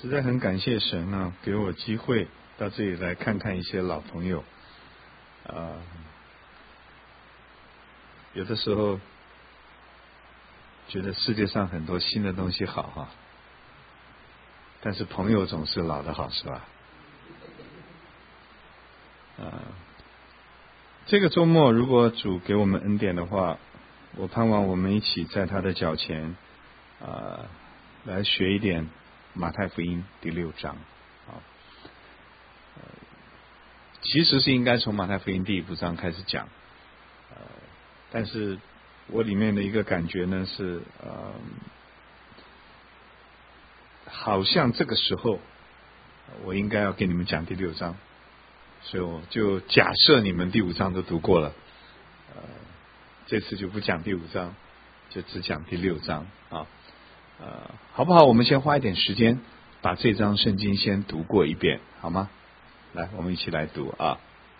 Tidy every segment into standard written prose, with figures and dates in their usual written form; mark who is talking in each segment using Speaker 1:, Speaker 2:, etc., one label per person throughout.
Speaker 1: 实在很感谢神啊，给我机会到这里来看看一些老朋友。有的时候觉得世界上很多新的东西好哈，但是朋友总是老的好，是吧？这个周末如果主给我们恩典的话，我盼望我们一起在他的脚前来学一点马太福音第6章其实是应该从马太福音第5章开始讲，但是我里面的一个感觉呢是好像这个时候我应该要给你们讲第6章，所以我就假设你们第5章都读过了，这次就不讲第5章，就只讲第6章好不好？我们先花一点时间把这章圣经先读过一遍，好吗？来，我们一起来读啊。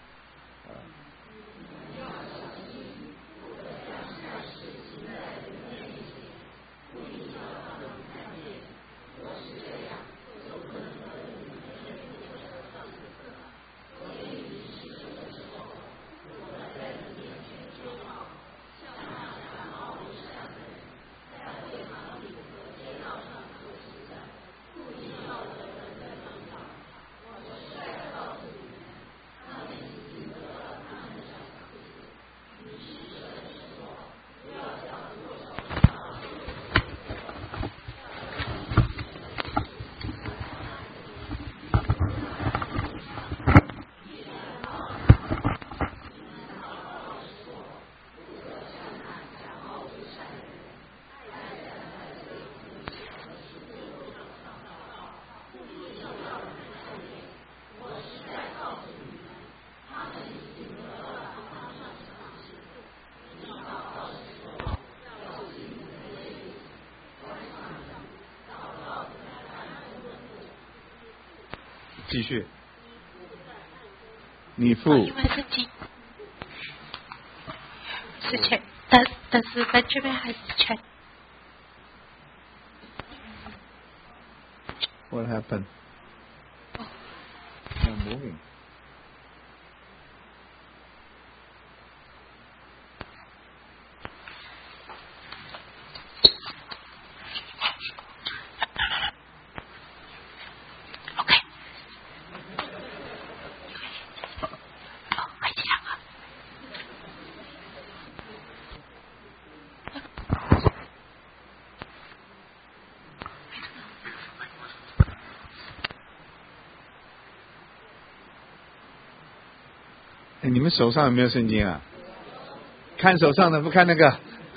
Speaker 1: 继续，你父
Speaker 2: 因为是check，但是在这边还是 check。
Speaker 1: What happened? I'm moving.
Speaker 2: OK。还讲啊。
Speaker 1: 你们手上有没有圣经啊？看手上的，不看那个。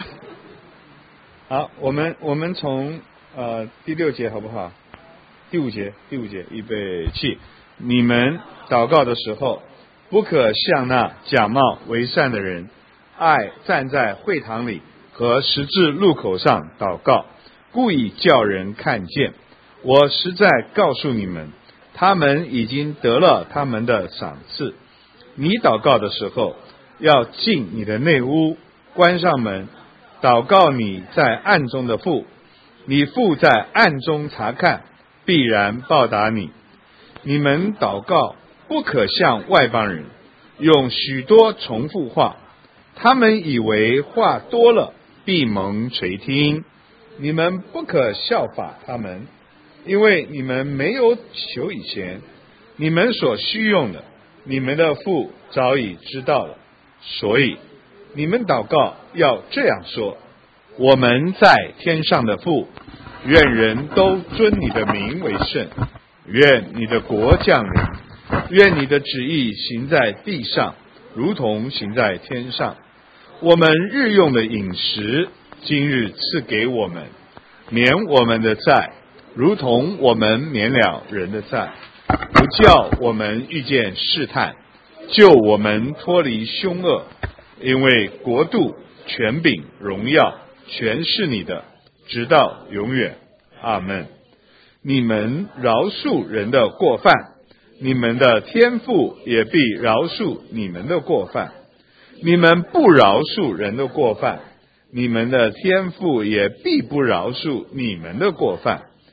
Speaker 1: 好，我们从第6节好不好？第五节，预备起。你们祷告的时候，不可像那假冒为善的人，爱站在会堂里和十字路口上祷告，故意叫人看见。我实在告诉你们，他们已经得了他们的赏赐。你祷告的时候，要进你的内屋，关上门，祷告你在暗中的父，你父在暗中查看，必然报答你。你们祷告不可像外邦人，用许多重复话，他们以为话多了必蒙垂听。你们不可效法他们，因为你们没有求以前，你们所需用的，你们的父早已知道了。所以你们祷告要这样说：我们在天上的父，愿人都尊你的名为圣，愿你的国降临，愿你的旨意行在地上，如同行在天上。我们日用的饮食，今日赐给我们，免我们的债，如同我们免了人的债，不叫我们遇见试探，救我们脱离凶恶。因为国度、权柄、荣耀全是你的，直到永远。阿们。你们饶恕人的过犯，你们的天父也必饶恕你们的过犯。你们不饶恕人的过犯，你们的天父也必不饶恕你们的过犯。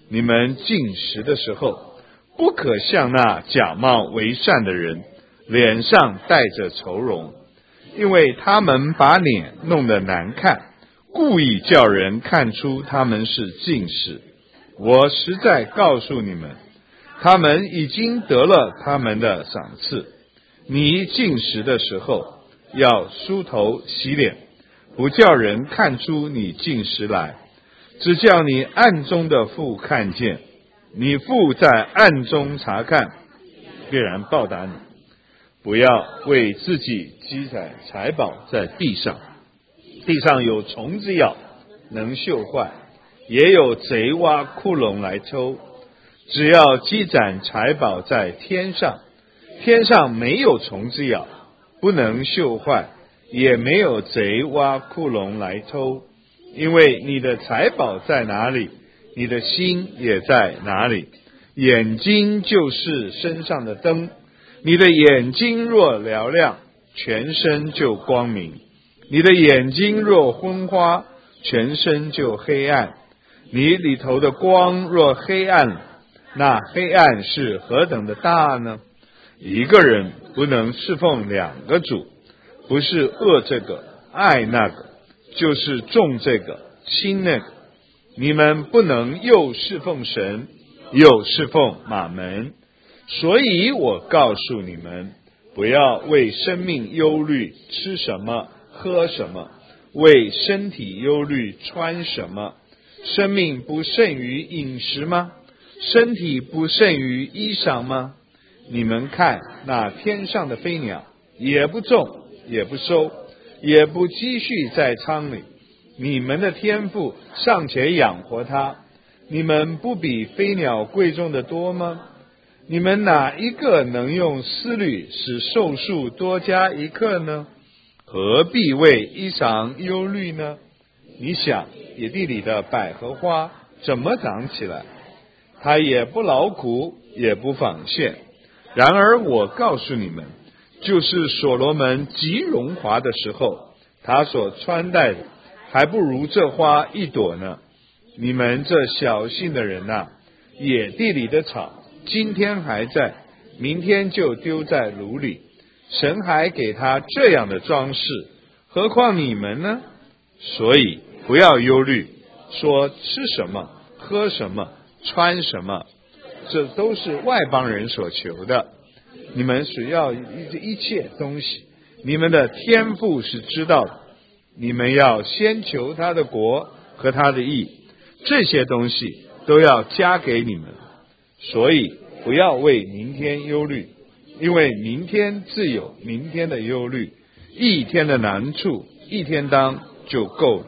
Speaker 1: 你们进食的时候，不可像那假冒为善的人，脸上带着愁容，因为他们把脸弄得难看，故意叫人看出他们是进食。我实在告诉你们，他们已经得了他们的赏赐。你进食的时候，要梳头洗脸，不叫人看出你进食来，只叫你暗中的父看见。你父在暗中查看，必然报答你。不要为自己积攒财宝在地上，地上有虫子咬，能锈坏，也有贼挖窟窿来偷。只要积攒财宝在天上，天上没有虫子咬，不能锈坏，也没有贼挖窟窿来偷。因为你的财宝在哪里，你的心也在哪里。眼睛就是身上的灯，你的眼睛若嘹亮，全身就光明；你的眼睛若昏花，全身就黑暗。你里头的光若黑暗，那黑暗是何等的大呢？一个人不能侍奉两个主，不是恶这个爱那个，就是重这个轻那个。你们不能又侍奉神，又侍奉马门。所以我告诉你们，不要为生命忧虑吃什么喝什么，为身体忧虑穿什么。生命不胜于饮食吗？身体不胜于衣裳吗？你们看那天上的飞鸟，也不种，也不收，也不积蓄在仓里，你们的天父尚且养活它，你们不比飞鸟贵重的多吗？你们哪一个能用思虑使寿数多加一刻呢？何必为衣裳忧虑呢？你想野地里的百合花怎么长起来？它也不劳苦，也不纺线。然而我告诉你们，就是所罗门极荣华的时候，他所穿戴的还不如这花一朵呢。你们这小信的人啊，野地里的草今天还在，明天就丢在炉里，神还给他这样的装饰，何况你们呢？所以不要忧虑，说吃什么喝什么穿什么，这都是外邦人所求的。你们所要一切东西，你们的天父是知道的。你们要先求他的国和他的义，这些东西都要加给你们。所以不要为明天忧虑，因为明天自有明天的忧虑，一天的难处一天当就够了。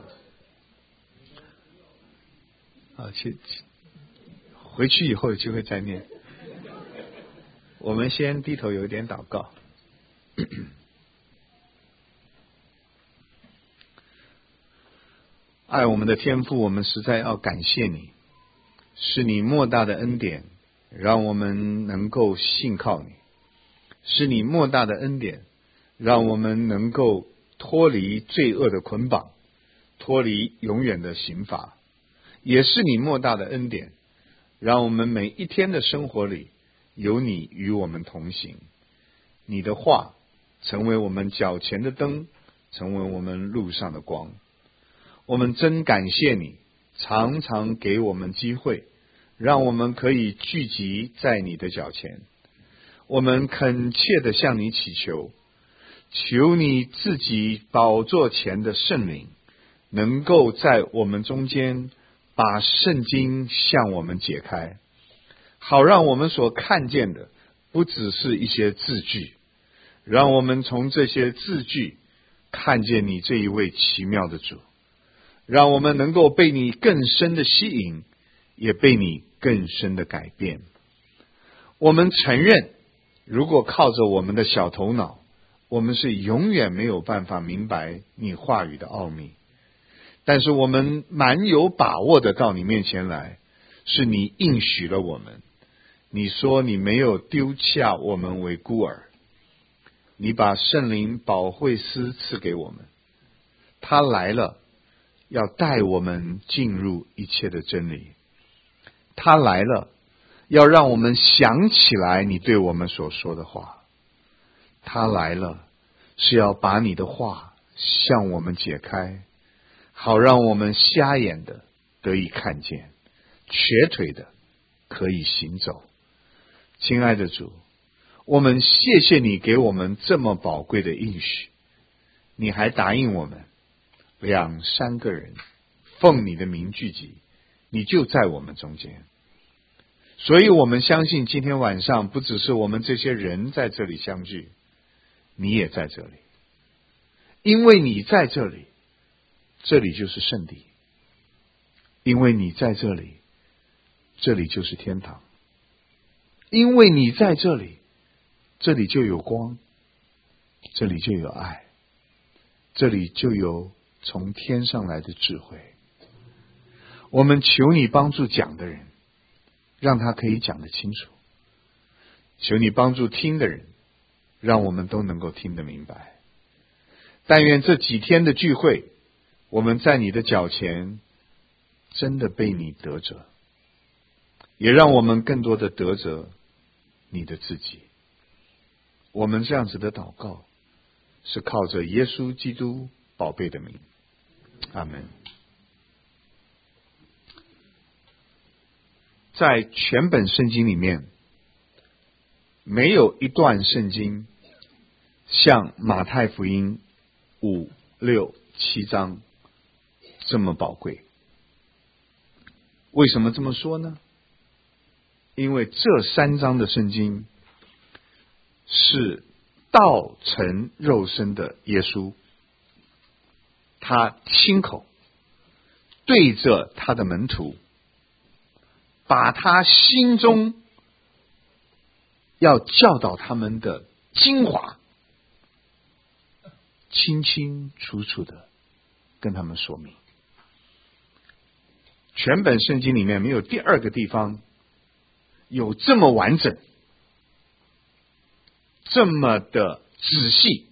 Speaker 1: 回去以后有机会再念。我们先低头有一点祷告。爱我们的天父，我们实在要感谢你，是你莫大的恩典让我们能够信靠你，是你莫大的恩典让我们能够脱离罪恶的捆绑，脱离永远的刑罚，也是你莫大的恩典让我们每一天的生活里有你与我们同行。你的话成为我们脚前的灯，成为我们路上的光。我们真感谢你，常常给我们机会，让我们可以聚集在你的脚前。我们恳切地向你祈求，求你自己宝座前的圣灵能够在我们中间把圣经向我们解开，好让我们所看见的不只是一些字句，让我们从这些字句看见你这一位奇妙的主，让我们能够被你更深的吸引，也被你更深的改变。我们承认，如果靠着我们的小头脑，我们是永远没有办法明白你话语的奥秘。但是我们蛮有把握的到你面前来，是你应许了我们。你说你没有丢下我们为孤儿，你把圣灵保惠师赐给我们，他来了，要带我们进入一切的真理。 他来了，要让我们想起来你对我们所说的话。他来了，是要把你的话向我们解开，好让我们瞎眼的得以看见，瘸腿的可以行走。亲爱的主，我们谢谢你给我们这么宝贵的应许，你还答应我们2、3个人奉你的名聚集，你就在我们中间。所以我们相信今天晚上不只是我们这些人在这里相聚，你也在这里。因为你在这里，这里就是圣地。因为你在这里，这里就是天堂。因为你在这里，这里就有光，这里就有爱，这里就有从天上来的智慧。我们求你帮助讲的人，让他可以讲得清楚；求你帮助听的人，让我们都能够听得明白。但愿这几天的聚会，我们在你的脚前真的被你得着，也让我们更多的得着你的自己。我们这样子的祷告，是靠着耶稣基督宝贝的名。阿们。在全本圣经里面，没有一段圣经像马太福音5、6、7章这么宝贵。为什么这么说呢？因为这3章的圣经是道成肉身的耶稣，他亲口对着他的门徒，把他心中要教导他们的精华清清楚楚的跟他们说明。全本圣经里面没有第2个地方有这么完整，这么的仔细，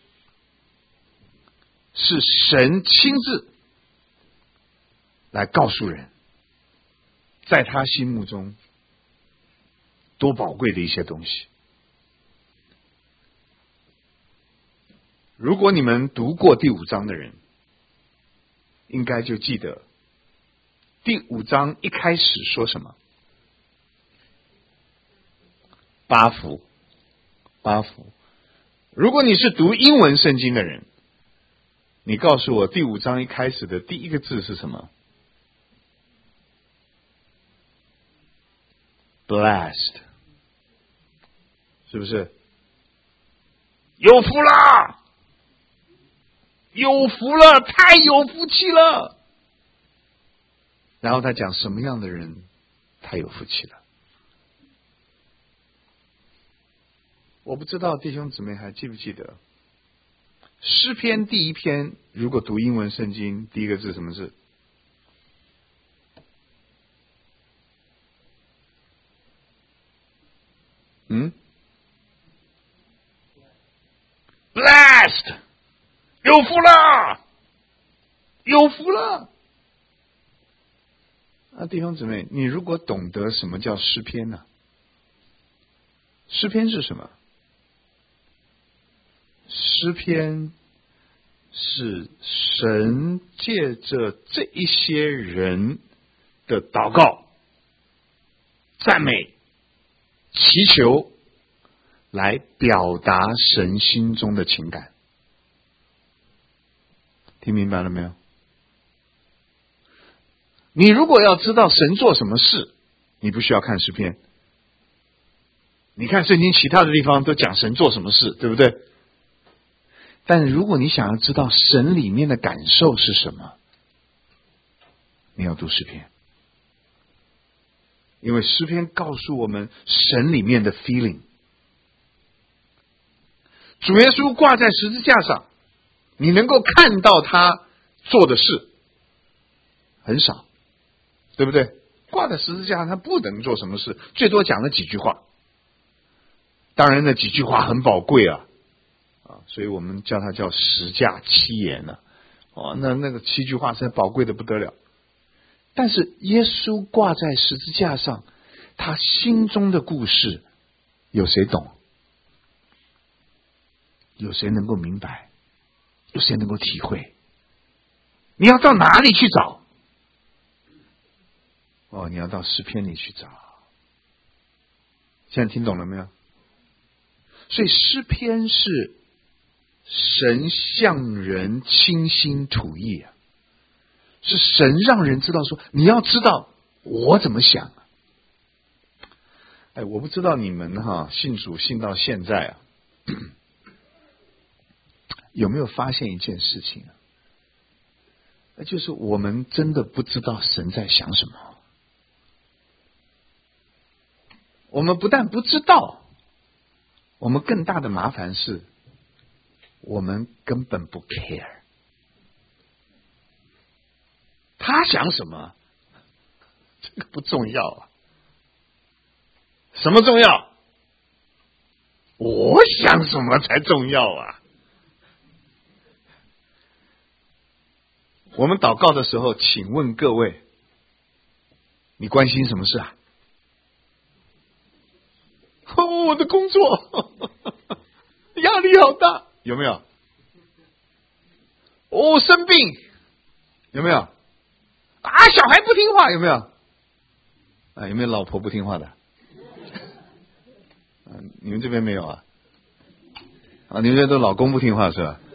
Speaker 1: 是神亲自来告诉人，在他心目中多宝贵的一些东西。如果你们读过第5章的人，应该就记得第5章一开始说什么？8福。如果你是读英文圣经的人，你告诉我第5章一开始的第一个字是什么？ Blessed， 是不是？有福了，有福了，太有福气了。然后他讲什么样的人太有福气了。我不知道弟兄姊妹还记不记得诗篇第1篇，如果读英文圣经，第一个字什么字？Blessed， 有福了，有福了。弟兄姊妹，你如果懂得什么叫诗篇呢？诗篇是什么？诗篇是神借着这一些人的祷告、赞美、祈求，来表达神心中的情感。听明白了没有？你如果要知道神做什么事，你不需要看诗篇。你看圣经其他的地方都讲神做什么事，对不对？但如果你想要知道神里面的感受是什么，你要读诗篇。因为诗篇告诉我们神里面的 feeling。主耶稣挂在十字架上，你能够看到他做的事很少，对不对？挂在十字架上他不能做什么事，最多讲了几句话。当然那几句话很宝贵啊，所以我们叫它叫十架七言呢。那个7句话是宝贵的不得了。 但是耶稣挂在十字架上，他心中的故事，有谁懂？有谁能够明白？有谁能够体会？你要到哪里去找？哦，你要到诗篇里去找。现在听懂了没有？所以诗篇是神向人倾心吐意啊，是神让人知道说，你要知道我怎么想。哎，我不知道你们信主信到现在啊，有没有发现一件事情啊？那就是我们真的不知道神在想什么。我们不但不知道，我们更大的麻烦是，我们根本不 care。他想什么，这个不重要啊。什么重要？我想什么才重要啊！我们祷告的时候，请问各位，你关心什么事啊？我的工作压力好大，有没有？生病，有没有？小孩不听话，有没有？有没有老婆不听话的？你们这边没有啊？你们这都老公不听话是吧？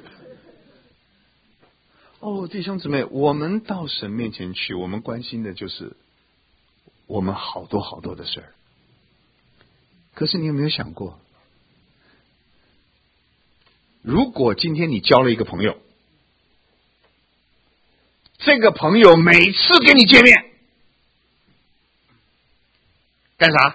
Speaker 1: 弟兄姊妹，我们到神面前去，我们关心的就是我们好多好多的事儿。可是你有没有想过，如果今天你交了一个朋友，这个朋友每次跟你见面干啥？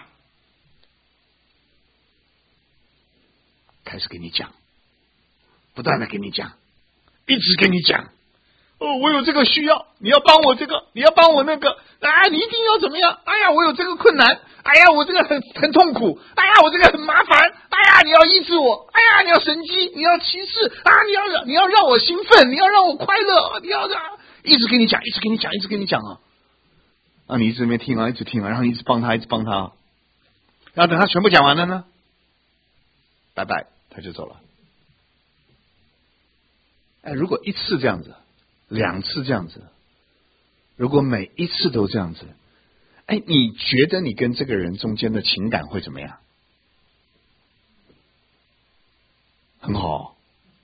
Speaker 1: 开始跟你讲，不断的跟你讲，一直跟你讲，我有这个需要，你要帮我这个，你要帮我那个，你一定要怎么样？我有这个困难，我这个很痛苦，我这个很麻烦，你要医治我，你要神迹，你要奇事你要让我兴奋，你要让我快乐，你要一直跟你讲，一直跟你讲，一直跟你讲你一直没听一直听然后一直帮他，一直帮他，然后等他全部讲完了呢，拜拜，他就走了。如果一次这样子，2次这样子，如果每一次都这样子，你觉得你跟这个人中间的情感会怎么样？很好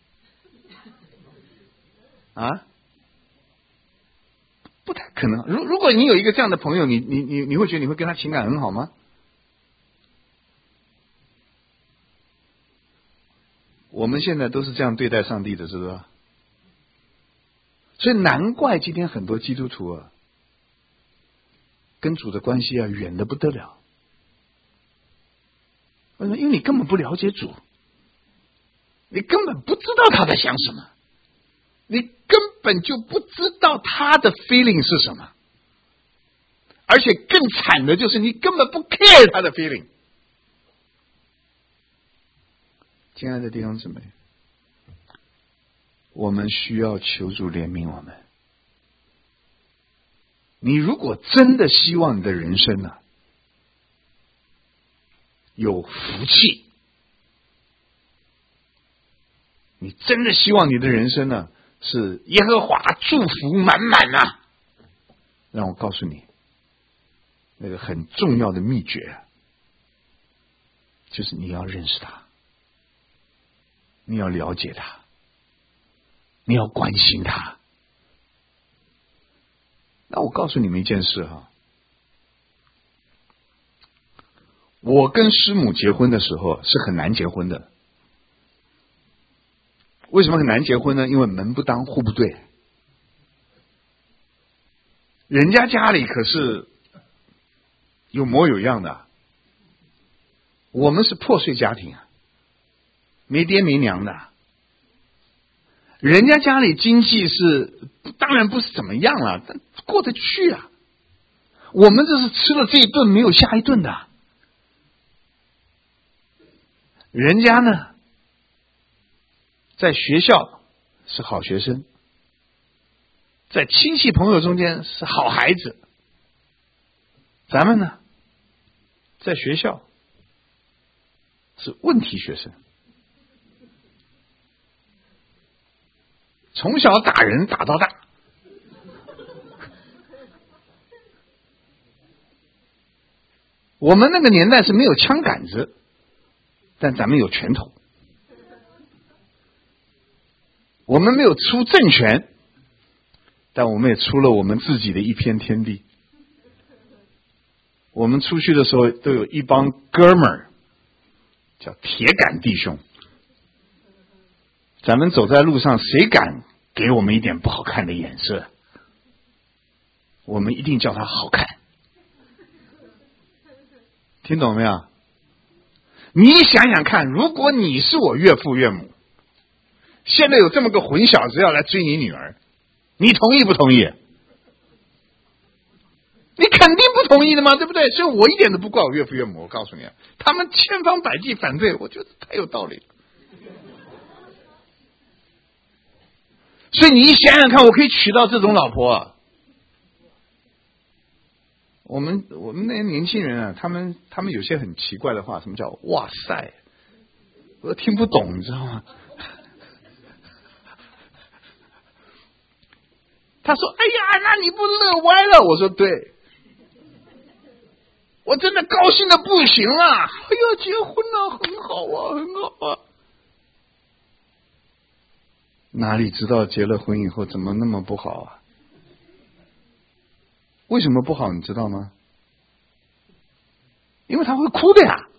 Speaker 1: 不太可能。如果你有一个这样的朋友，你会觉得你会跟他情感很好吗？我们现在都是这样对待上帝的，知道吧？所以难怪今天很多基督徒跟主的关系远得不得了。为什么？因为你根本不了解主，你根本不知道他在想什么，你根本就不知道他的 feeling 是什么，而且更惨的就是你根本不 care 他的 feeling。亲爱的弟兄姊妹，我们需要求主怜悯我们。你如果真的希望你的人生有福气，你真的希望你的人生是耶和华祝福满满让我告诉你，那个很重要的秘诀就是你要认识他，你要了解他，你要关心他。那我告诉你们一件事我跟师母结婚的时候是很难结婚的。为什么很难结婚呢？因为门不当户不对，人家家里可是有模有样的，我们是破碎家庭没爹没娘的。人家家里经济是当然不是怎么样了，但过得去我们这是吃了这一顿没有下一顿的。人家呢在学校是好学生， 在亲戚朋友中间是好孩子，咱们呢，在学校是问题学生，从小打人打到大。我们那个年代是没有枪杆子，但咱们有拳头。我们没有出政权，但我们也出了我们自己的一片天地。我们出去的时候都有一帮哥们儿，叫铁杆弟兄。咱们走在路上，谁敢给我们一点不好看的眼色，我们一定叫他好看。听懂没有？你想想看，如果你是我岳父岳母，现在有这么个混小子要来追你女儿，你同意不同意？你肯定不同意的嘛，对不对？所以我一点都不怪我岳父岳母，我告诉你，他们千方百计反对，我觉得太有道理了。所以你想想看，我可以娶到这种老婆啊。我们那些年轻人啊，他们有些很奇怪的话，什么叫哇塞，我听不懂，你知道吗？他说：“哎呀，那你不乐歪了？”我说：“对，我真的高兴的不行了。哎呀，结婚了，很好啊，很好啊。”哪里知道结了婚以后怎么那么不好啊？为什么不好你知道吗？因为他会哭的呀。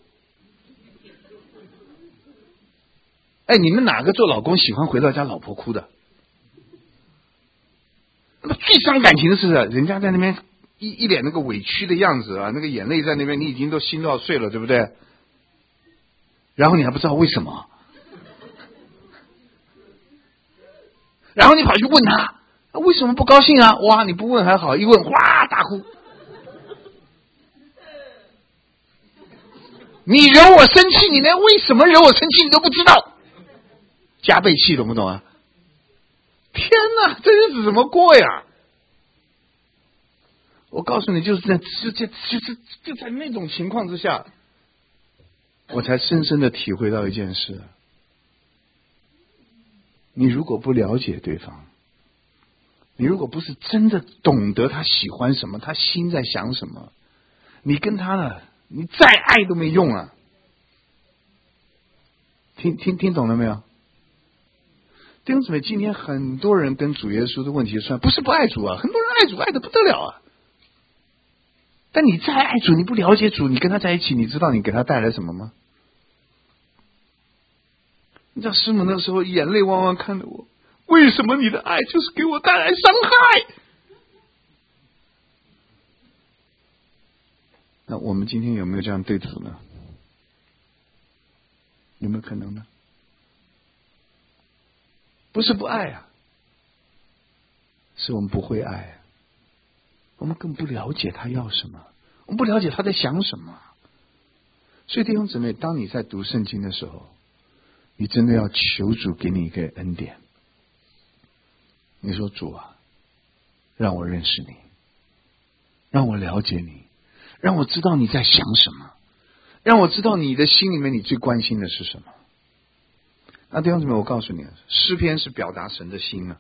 Speaker 1: 哎，你们哪个做老公喜欢回到家老婆哭的？那么最伤感情的是，人家在那边一脸那个委屈的样子啊，那个眼泪在那边，你已经都心都要碎了，对不对？然后你还不知道为什么，然后你跑去问他为什么不高兴啊？哇，你不问还好，一问哇大哭。你惹我生气，你连为什么惹我生气你都不知道，加倍气，懂不懂啊？天哪，这日子怎么过呀？我告诉你，就是就在那种情况之下，我才深深的体会到一件事：你如果不了解对方，你如果不是真的懂得他喜欢什么，他心在想什么，你跟他呢，你再爱都没用啊！听懂了没有？弟兄姊妹，今天很多人跟主耶稣的问题算不是不爱主啊，很多人爱主爱的不得了啊。但你再爱主，你不了解主，你跟他在一起，你知道你给他带来什么吗？你知道师母那时候眼泪汪汪看着我，为什么你的爱就是给我带来伤害？那我们今天有没有这样对主呢？有没有可能呢？不是不爱啊，是我们不会爱啊，我们更不了解他要什么，我们不了解他在想什么。所以弟兄姊妹，当你在读圣经的时候，你真的要求主给你一个恩典。你说主啊，让我认识你，让我了解你，让我知道你在想什么，让我知道你的心里面你最关心的是什么。那弟兄姊妹，我告诉你，诗篇是表达神的心啊。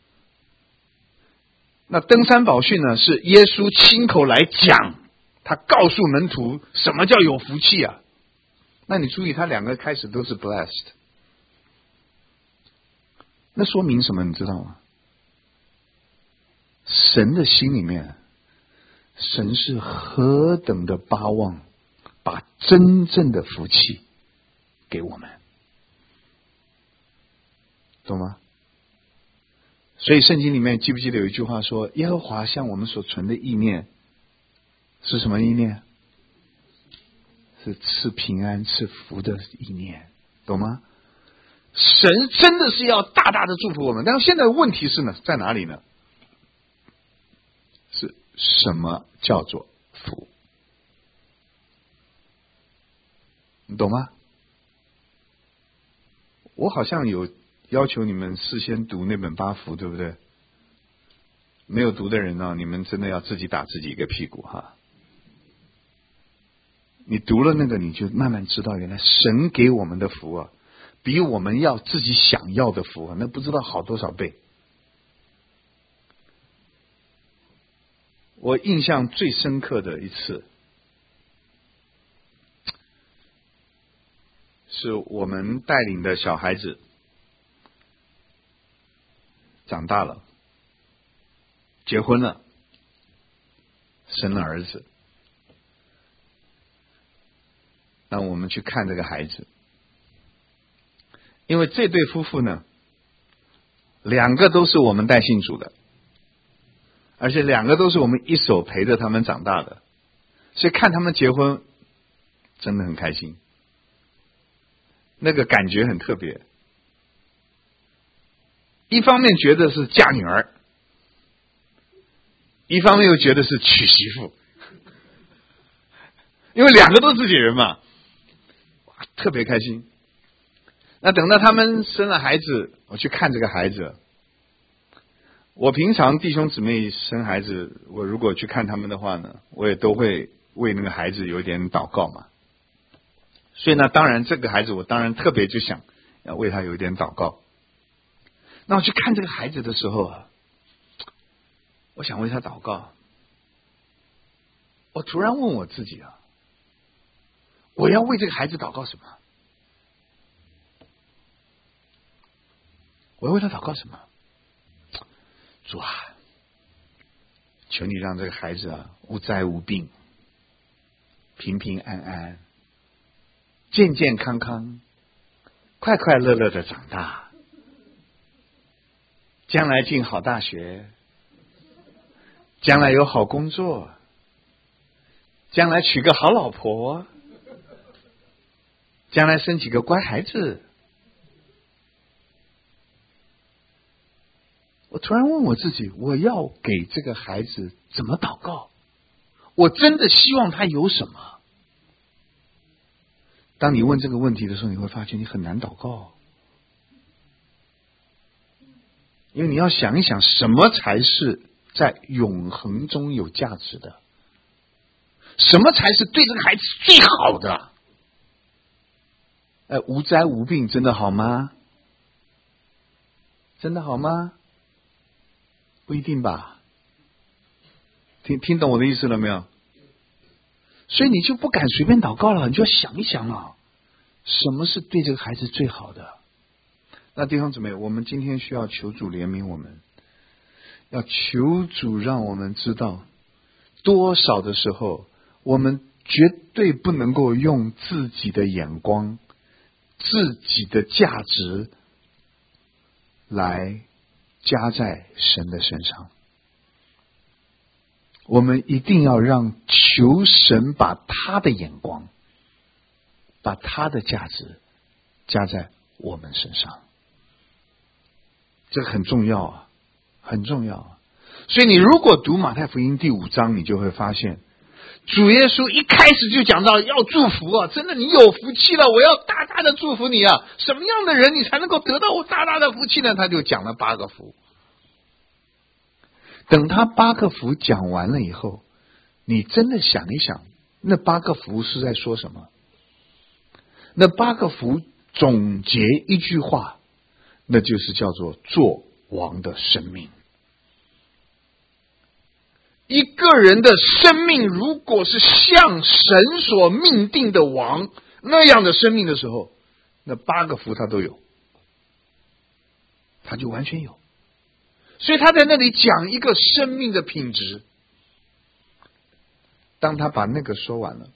Speaker 1: 那登山宝训呢，是耶稣亲口来讲，他告诉门徒什么叫有福气啊。那你注意，他两个开始都是 blessed， 那说明什么你知道吗？神的心里面，神是何等的巴望把真正的福气给我们，懂吗？所以圣经里面记不记得有一句话说，耶和华向我们所存的意念是什么意念？是赐平安赐福的意念，懂吗？神真的是要大大的祝福我们，但是现在问题是呢，在哪里呢？是什么叫做福？你懂吗？我好像有要求你们事先读那本八福，对不对？ 没有读的人呢，你们真的要自己打自己一个屁股哈。你读了那个，你就慢慢知道，原来神给我们的福啊，比我们要自己想要的福啊，那不知道好多少倍。我印象最深刻的一次，是我们带领的小孩子长大了，结婚了，生了儿子。那我们去看这个孩子，因为这对夫妇呢，两个都是我们带信主的，而且两个都是我们一手陪着他们长大的，所以看他们结婚真的很开心，那个感觉很特别。一方面觉得是嫁女儿，一方面又觉得是娶媳妇，因为两个都自己人嘛，特别开心。那等到他们生了孩子，我去看这个孩子。我平常弟兄姊妹生孩子，我如果去看他们的话呢，我也都会为那个孩子有点祷告嘛。所以呢，当然这个孩子我当然特别就想要为他有一点祷告。那我去看这个孩子的时候啊，我想为他祷告。我突然问我自己啊，我要为这个孩子祷告什么？我要为他祷告什么？主啊，求你让这个孩子啊无灾无病，平平安安，健健康康，快快乐乐的长大，将来进好大学，将来有好工作，将来娶个好老婆，将来生几个乖孩子。我突然问我自己，我要给这个孩子怎么祷告？我真的希望他有什么？当你问这个问题的时候，你会发现你很难祷告，因为你要想一想，什么才是在永恒中有价值的？什么才是对这个孩子最好的？无灾无病真的好吗？真的好吗？不一定吧。听懂我的意思了没有？所以你就不敢随便祷告了，你就要想一想了，什么是对这个孩子最好的？那弟兄姊妹，我们今天需要求主怜悯我们，要求主让我们知道，多少的时候我们绝对不能够用自己的眼光、自己的价值来加在神的身上。我们一定要让求神把他的眼光、把他的价值加在我们身上，这个很重要啊，很重要啊。所以你如果读马太福音第5章，你就会发现，主耶稣一开始就讲到要祝福啊，真的你有福气了，我要大大的祝福你啊。什么样的人你才能够得到我大大的福气呢？他就讲了8个福。等他8个福讲完了以后，你真的想一想，那8个福是在说什么？那8个福总结一句话，那就是叫做做王的生命。一个人的生命如果是像神所命定的王那样的生命的时候，那8个福他都有，他就完全有。所以他在那里讲一个生命的品质。当他把那个说完了，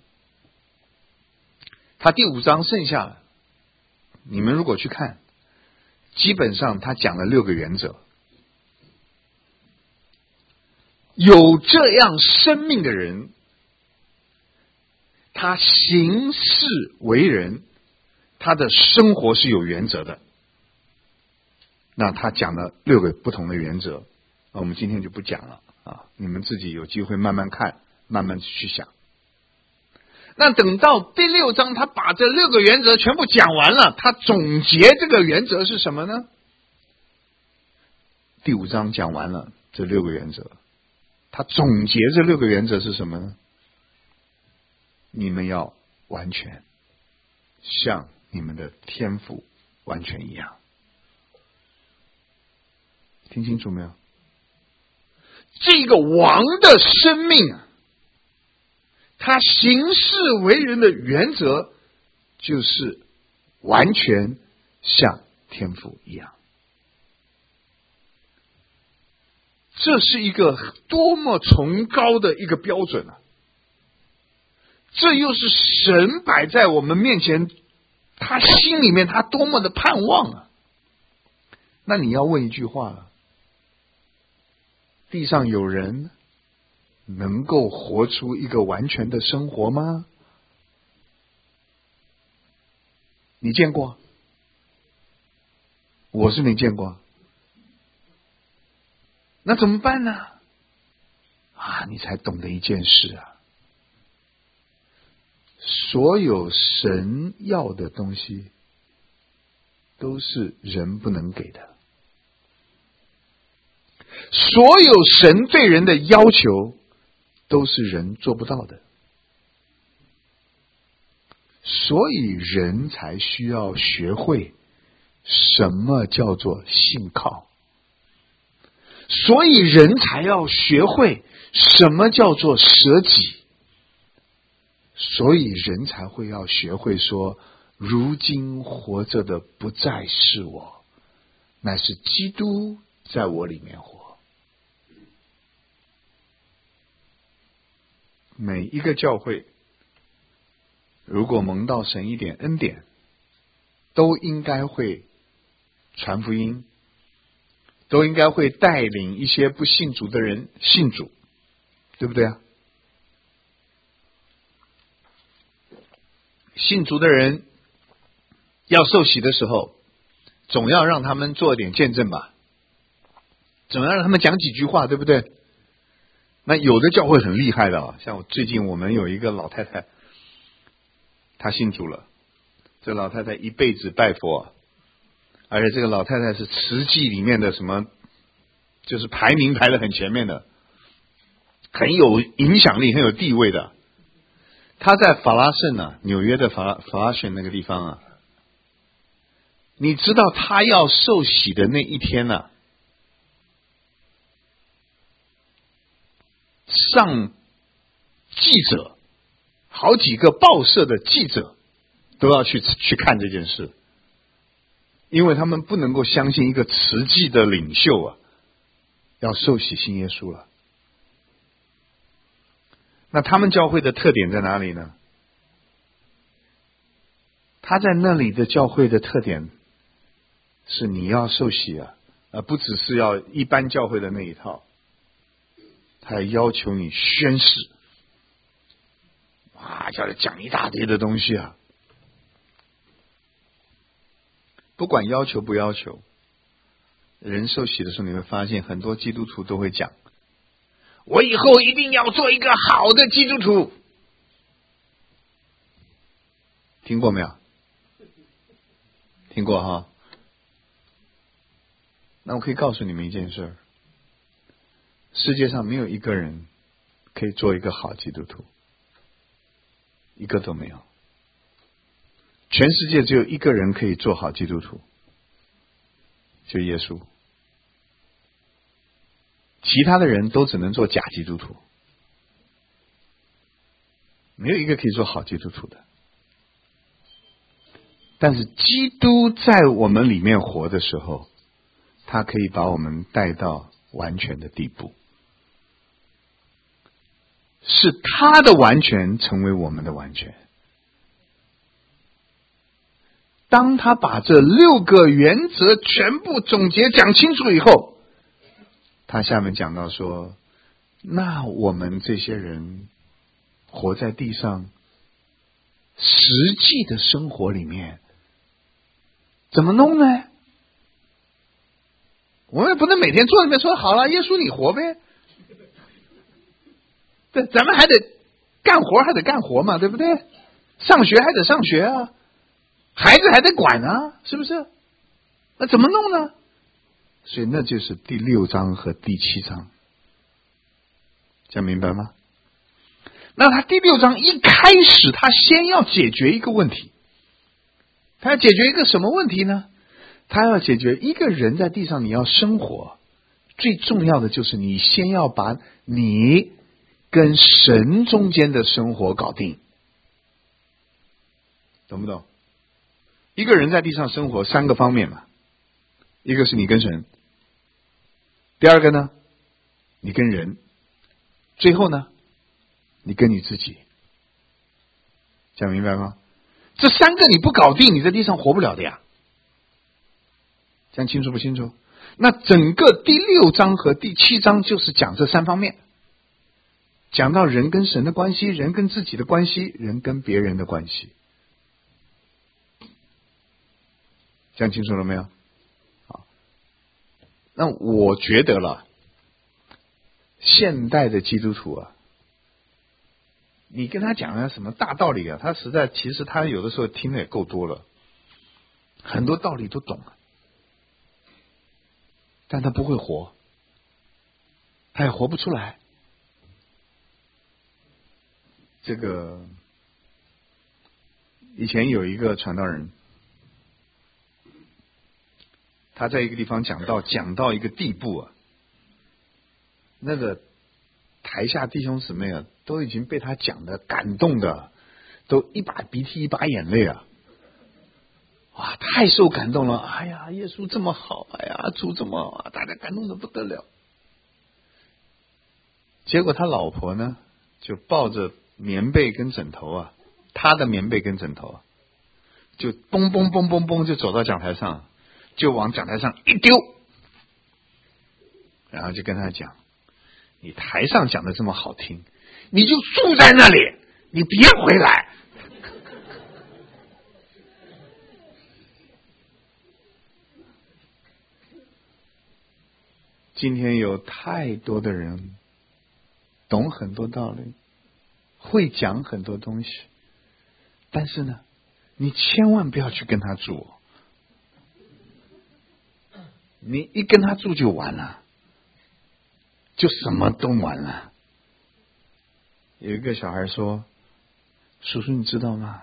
Speaker 1: 他第5章剩下了，你们如果去看，基本上他讲了6个原则。有这样生命的人，他行事为人，他的生活是有原则的。那他讲了6个不同的原则，我们今天就不讲了啊，你们自己有机会慢慢看，慢慢去想。那等到第6章，他把这6个原则全部讲完了，他总结这个原则是什么呢？第5章讲完了， 这6个原则。他总结这6个原则是什么呢？你们要完全像你们的天父完全一样。听清楚没有？这个王的生命啊，他行事为人的原则就是完全像天父一样。这是一个多么崇高的一个标准啊！这又是神摆在我们面前，他心里面他多么的盼望啊！那你要问一句话了：地上有人能够活出一个完全的生活吗？你见过？我是没见过。那怎么办呢？你才懂得一件事啊，所有神要的东西都是人不能给的，所有神对人的要求都是人做不到的，所以人才需要学会什么叫做信靠，所以人才要学会什么叫做舍己，所以人才会要学会说，如今活着的不再是我，乃是基督在我里面活。每一个教会如果蒙到神一点恩典，都应该会传福音，都应该会带领一些不信主的人信主，对不对啊？信主的人要受洗的时候，总要让他们做点见证吧，总要让他们讲几句话，对不对？那有的教会很厉害的啊，像最近我们有一个老太太，她信主了，这老太太一辈子拜佛，而且这个老太太是慈济里面的什么，就是排名排得很前面的，很有影响力很有地位的。她在法拉盛啊，纽约的法拉盛那个地方啊，你知道她要受洗的那一天啊，上记者，好几个报社的记者都要去看这件事，因为他们不能够相信一个慈济的领袖啊要受洗信耶稣了。那他们教会的特点在哪里呢？他在那里的教会的特点是你要受洗啊，不只是要一般教会的那一套，他要求你宣誓，叫他讲一大堆的东西啊。不管要求不要求，人受洗的时候，你会发现很多基督徒都会讲，我以后一定要做一个好的基督徒。听过没有？听过哈。那我可以告诉你们一件事，世界上没有一个人可以做一个好基督徒，一个都没有。全世界只有一个人可以做好基督徒，就耶稣。其他的人都只能做假基督徒，没有一个可以做好基督徒的。但是基督在我们里面活的时候，他可以把我们带到完全的地步，是他的完全成为我们的完全。当他把这6个原则全部总结讲清楚以后，他下面讲到说，那我们这些人活在地上实际的生活里面怎么弄呢？我们也不能每天坐那边说好了，耶稣你活呗。对，咱们还得干活，还得干活嘛，对不对？上学还得上学啊，孩子还得管啊，是不是？那怎么弄呢？ 所以那就是第6章和第7章，这样明白吗？那他第6章一开始，他先要解决一个问题，他要解决一个什么问题呢？他要解决一个人在地上你要生活，最重要的就是你先要把你跟神中间的生活搞定，懂不懂？一个人在地上生活3个方面嘛，一个是你跟神，第二个呢，你跟人，最后呢，你跟你自己，讲明白吗？这3个你不搞定，你在地上活不了的呀。这样清楚不清楚？那整个第6章和第7章就是讲这3方面，讲到人跟神的关系，人跟自己的关系，人跟别人的关系。这样清楚了没有？好，那我觉得了，现代的基督徒啊，你跟他讲了什么大道理啊，他实在其实他有的时候听的也够多了，很多道理都懂了，但他不会活，他也活不出来。这个以前有一个传道人，他在一个地方讲到一个地步啊，那个台下弟兄姊妹啊，都已经被他讲的感动的，都一把鼻涕一把眼泪啊！哇，太受感动了！哎呀，耶稣这么好，哎呀，主这么好，大家感动的不得了。结果他老婆呢，就抱着棉被跟枕头啊，他的棉被跟枕头啊，就嘣嘣嘣嘣嘣就走到讲台上，就往讲台上一丢，然后就跟他讲：你台上讲的这么好听，你就住在那里，你别回来。今天有太多的人懂很多道理，会讲很多东西，但是呢，你千万不要去跟他住，你一跟他住就完了，就什么都完了。有一个小孩说：叔叔你知道吗，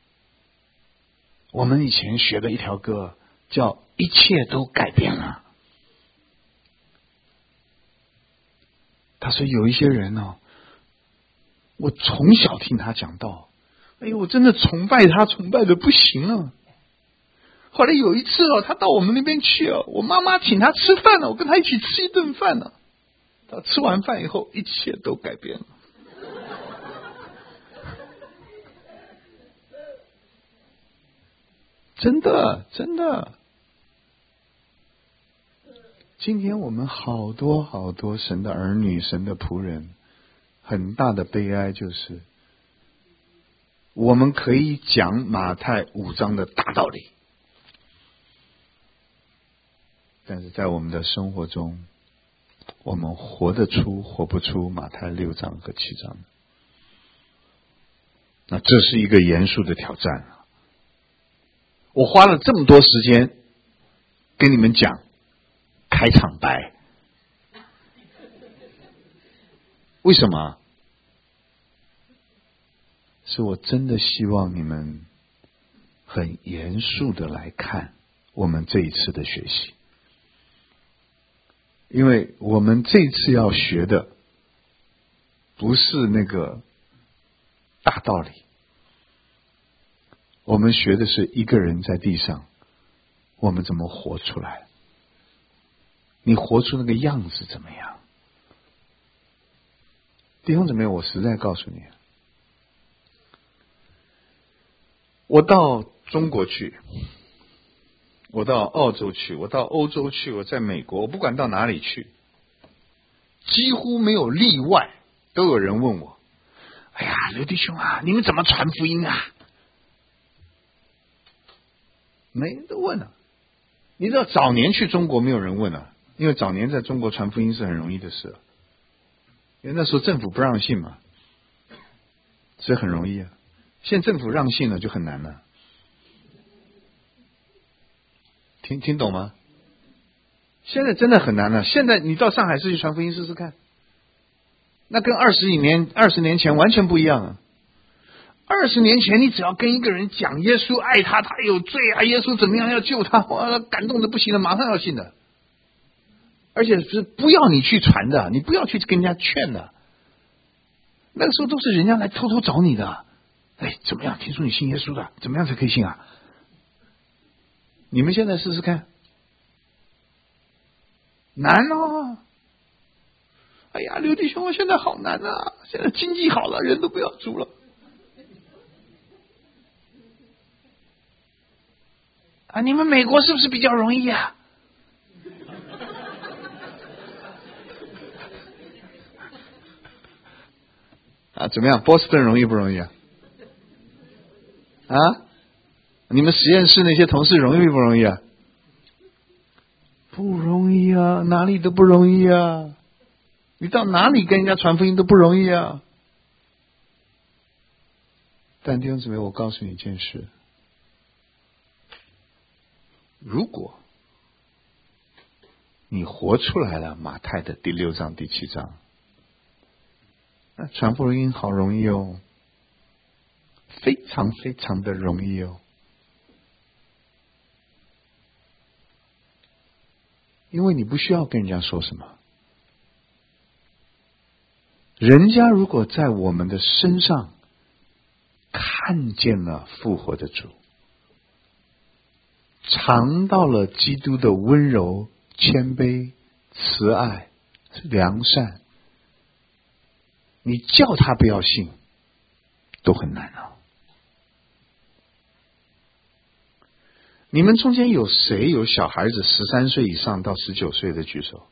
Speaker 1: 我们以前学的一条歌叫一切都改变了。他说有一些人哦，我从小听他讲道，哎呦，我真的崇拜他，崇拜的不行了。后来有一次哦，他到我们那边去哦，我妈妈请他吃饭了，我跟他一起吃一顿饭了。他吃完饭以后，一切都改变了。真的，真的。今天我们好多好多神的儿女，神的仆人，很大的悲哀就是，我们可以讲马太5章的大道理，但是在我们的生活中，我们活得出活不出马太6章和7章。那这是一个严肃的挑战。我花了这么多时间跟你们讲开场白，为什么？是我真的希望你们很严肃的来看我们这一次的学习，因为我们这次要学的不是那个大道理，我们学的是一个人在地上我们怎么活出来，你活出那个样子怎么样？弟兄姊妹，我实在告诉你，我到中国去，我到澳洲去，我到欧洲去，我在美国，我不管到哪里去，几乎没有例外，都有人问我：哎呀，刘弟兄啊，你们怎么传福音啊？没人都问了。你知道早年去中国没有人问了，因为早年在中国传福音是很容易的事，因为那时候政府不让信嘛，所以很容易啊。现在政府让信了就很难了。听懂吗？ 现在真的很难了。现在你到上海市去传福音试试看，那跟20年前完全不一样啊。20年前你只要跟一个人讲耶稣爱他，他有罪啊，耶稣怎么样要救他，哇，感动的不行了，马上要信的。而且是不要你去传的，你不要去跟人家劝的。那个时候都是人家来偷偷找你的。哎，怎么样？听说你信耶稣的，怎么样才可以信啊？你们现在试试看，难哦。哎呀，刘弟兄，现在好难啊！现在经济好了，人都不要住了。啊，你们美国是不是比较容易啊？啊，怎么样？波士顿容易不容易啊？啊？你们实验室那些同事容易不容易啊？不容易啊，哪里都不容易啊！你到哪里跟人家传福音都不容易啊！但弟兄姊妹，我告诉你一件事：如果你活出来了马太的第6章、第7章，那传福音好容易哦，非常非常的容易哦。因为你不需要跟人家说什么，人家如果在我们的身上看见了复活的主，尝到了基督的温柔、谦卑、慈爱、良善，你叫他不要信都很难啊。你们中间有谁有小孩子13岁以上到19岁的举手？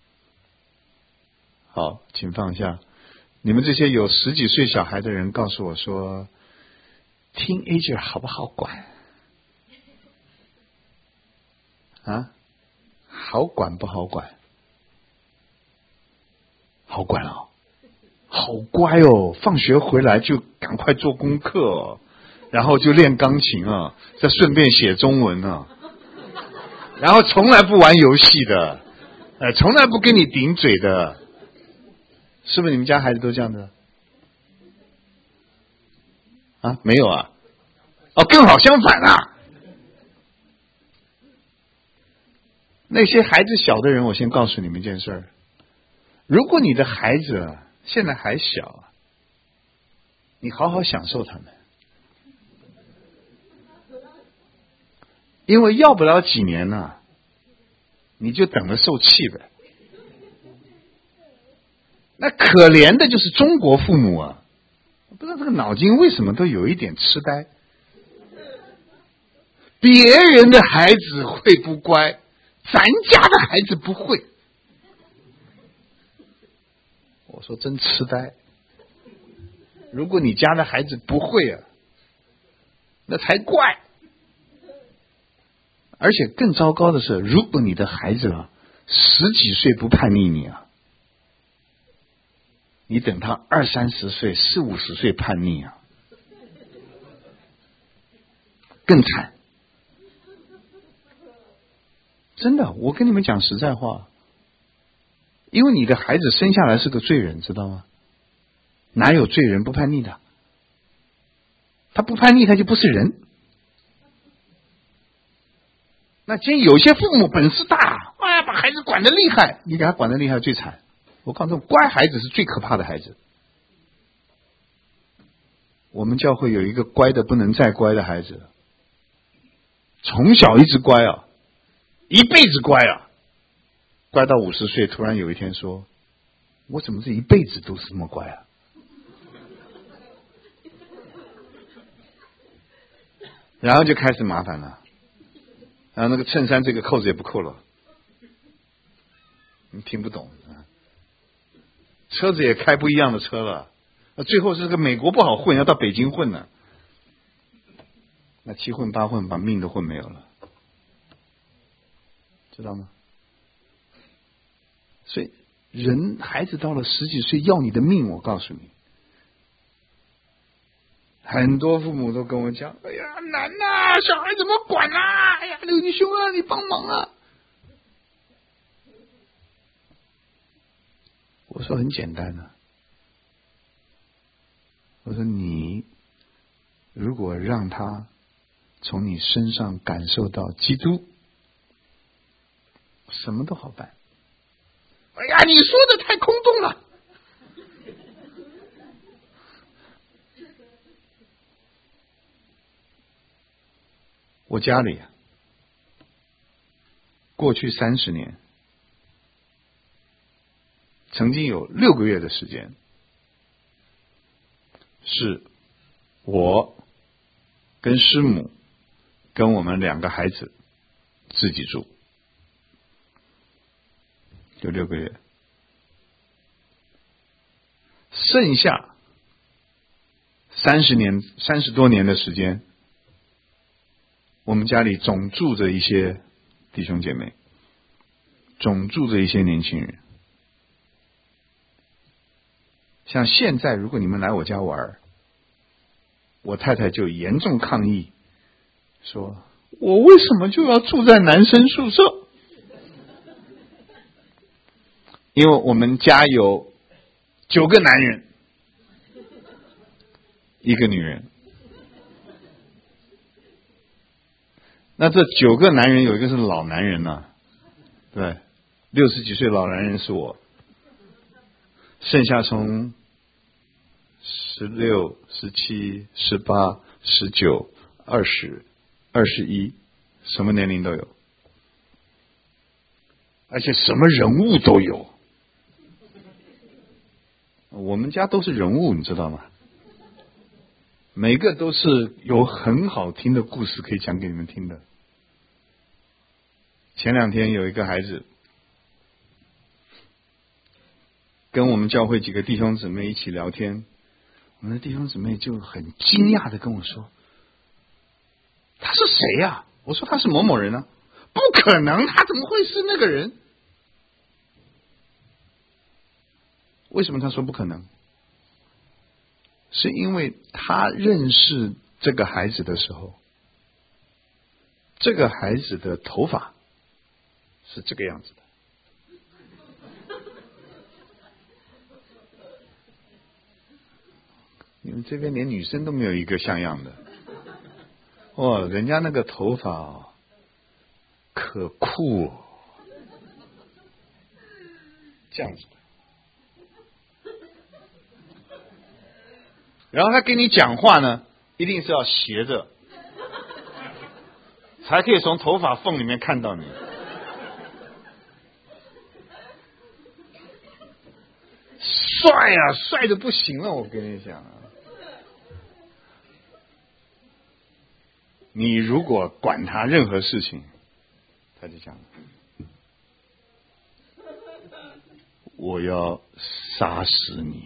Speaker 1: 好，请放下。你们这些有10几岁小孩的人告诉我说， teenager 好不好管啊？好管不好管？好管哦，好乖哦，放学回来就赶快做功课哦，然后就练钢琴啊，再顺便写中文啊，然后从来不玩游戏的，从来不跟你顶嘴的，是不是你们家孩子都这样的？啊，没有啊？哦，更好相反啊！那些孩子小的人，我先告诉你们一件事儿：如果你的孩子现在还小，你好好享受他们，因为要不了几年呢，你就等着受气呗。那可怜的就是中国父母啊，不知道这个脑筋为什么都有一点痴呆。别人的孩子会不乖，咱家的孩子不会。我说真痴呆。如果你家的孩子不会啊，那才怪。而且更糟糕的是，如果你的孩子啊10几岁不叛逆你啊，你等他20、30岁、40、50岁叛逆啊，更惨。真的，我跟你们讲实在话，因为你的孩子生下来是个罪人，知道吗？哪有罪人不叛逆的？他不叛逆，他就不是人。那今天有些父母本事大，哎呀，把孩子管得厉害，你给他管得厉害最惨。我告诉你，乖孩子是最可怕的孩子。我们教会有一个乖的不能再乖的孩子，从小一直乖啊，一辈子乖啊，乖到50岁，突然有一天说：“我怎么这一辈子都是这么乖啊？”然后就开始麻烦了，然后那个衬衫这个扣子也不扣了，你听不懂啊？车子也开不一样的车了，最后是个美国不好混，要到北京混呢，那7混8混把命都混没有了，知道吗？所以孩子到了10几岁要你的命，我告诉你，很多父母都跟我讲：“哎呀，难啊，小孩怎么管啊？哎呀，刘弟兄啊，你帮忙啊！” 我说很简单啊，我说你如果让他从你身上感受到基督，什么都好办。哎呀，你说的太空洞了。我家里过去30年，曾经有6个月的时间，是我跟师母跟我们2个孩子自己住，有6个月。剩下30多年的时间，我们家里总住着一些弟兄姐妹，总住着一些年轻人。像现在如果你们来我家玩，我太太就严重抗议，说我为什么就要住在男生宿舍？因为我们家有9个男人，1个女人。那这9个男人有一个是老男人呢，对，60几岁老男人是我，剩下从16、17、18、19、20、21，什么年龄都有，而且什么人物都有。我们家都是人物，你知道吗？每个都是有很好听的故事可以讲给你们听的。前2天有一个孩子跟我们教会几个弟兄姊妹一起聊天，我们的弟兄姊妹就很惊讶的跟我说，他是谁呀？我说他是某某人啊。不可能，他怎么会是那个人？为什么他说不可能？是因为他认识这个孩子的时候，这个孩子的头发是这个样子的。你们这边连女生都没有一个像样的。哇，人家那个头发可酷哦，这样子的。然后他跟你讲话呢，一定是要斜着，才可以从头发缝里面看到你。帅啊，帅的不行了，我跟你讲啊。你如果管他任何事情，他就讲，我要杀死你。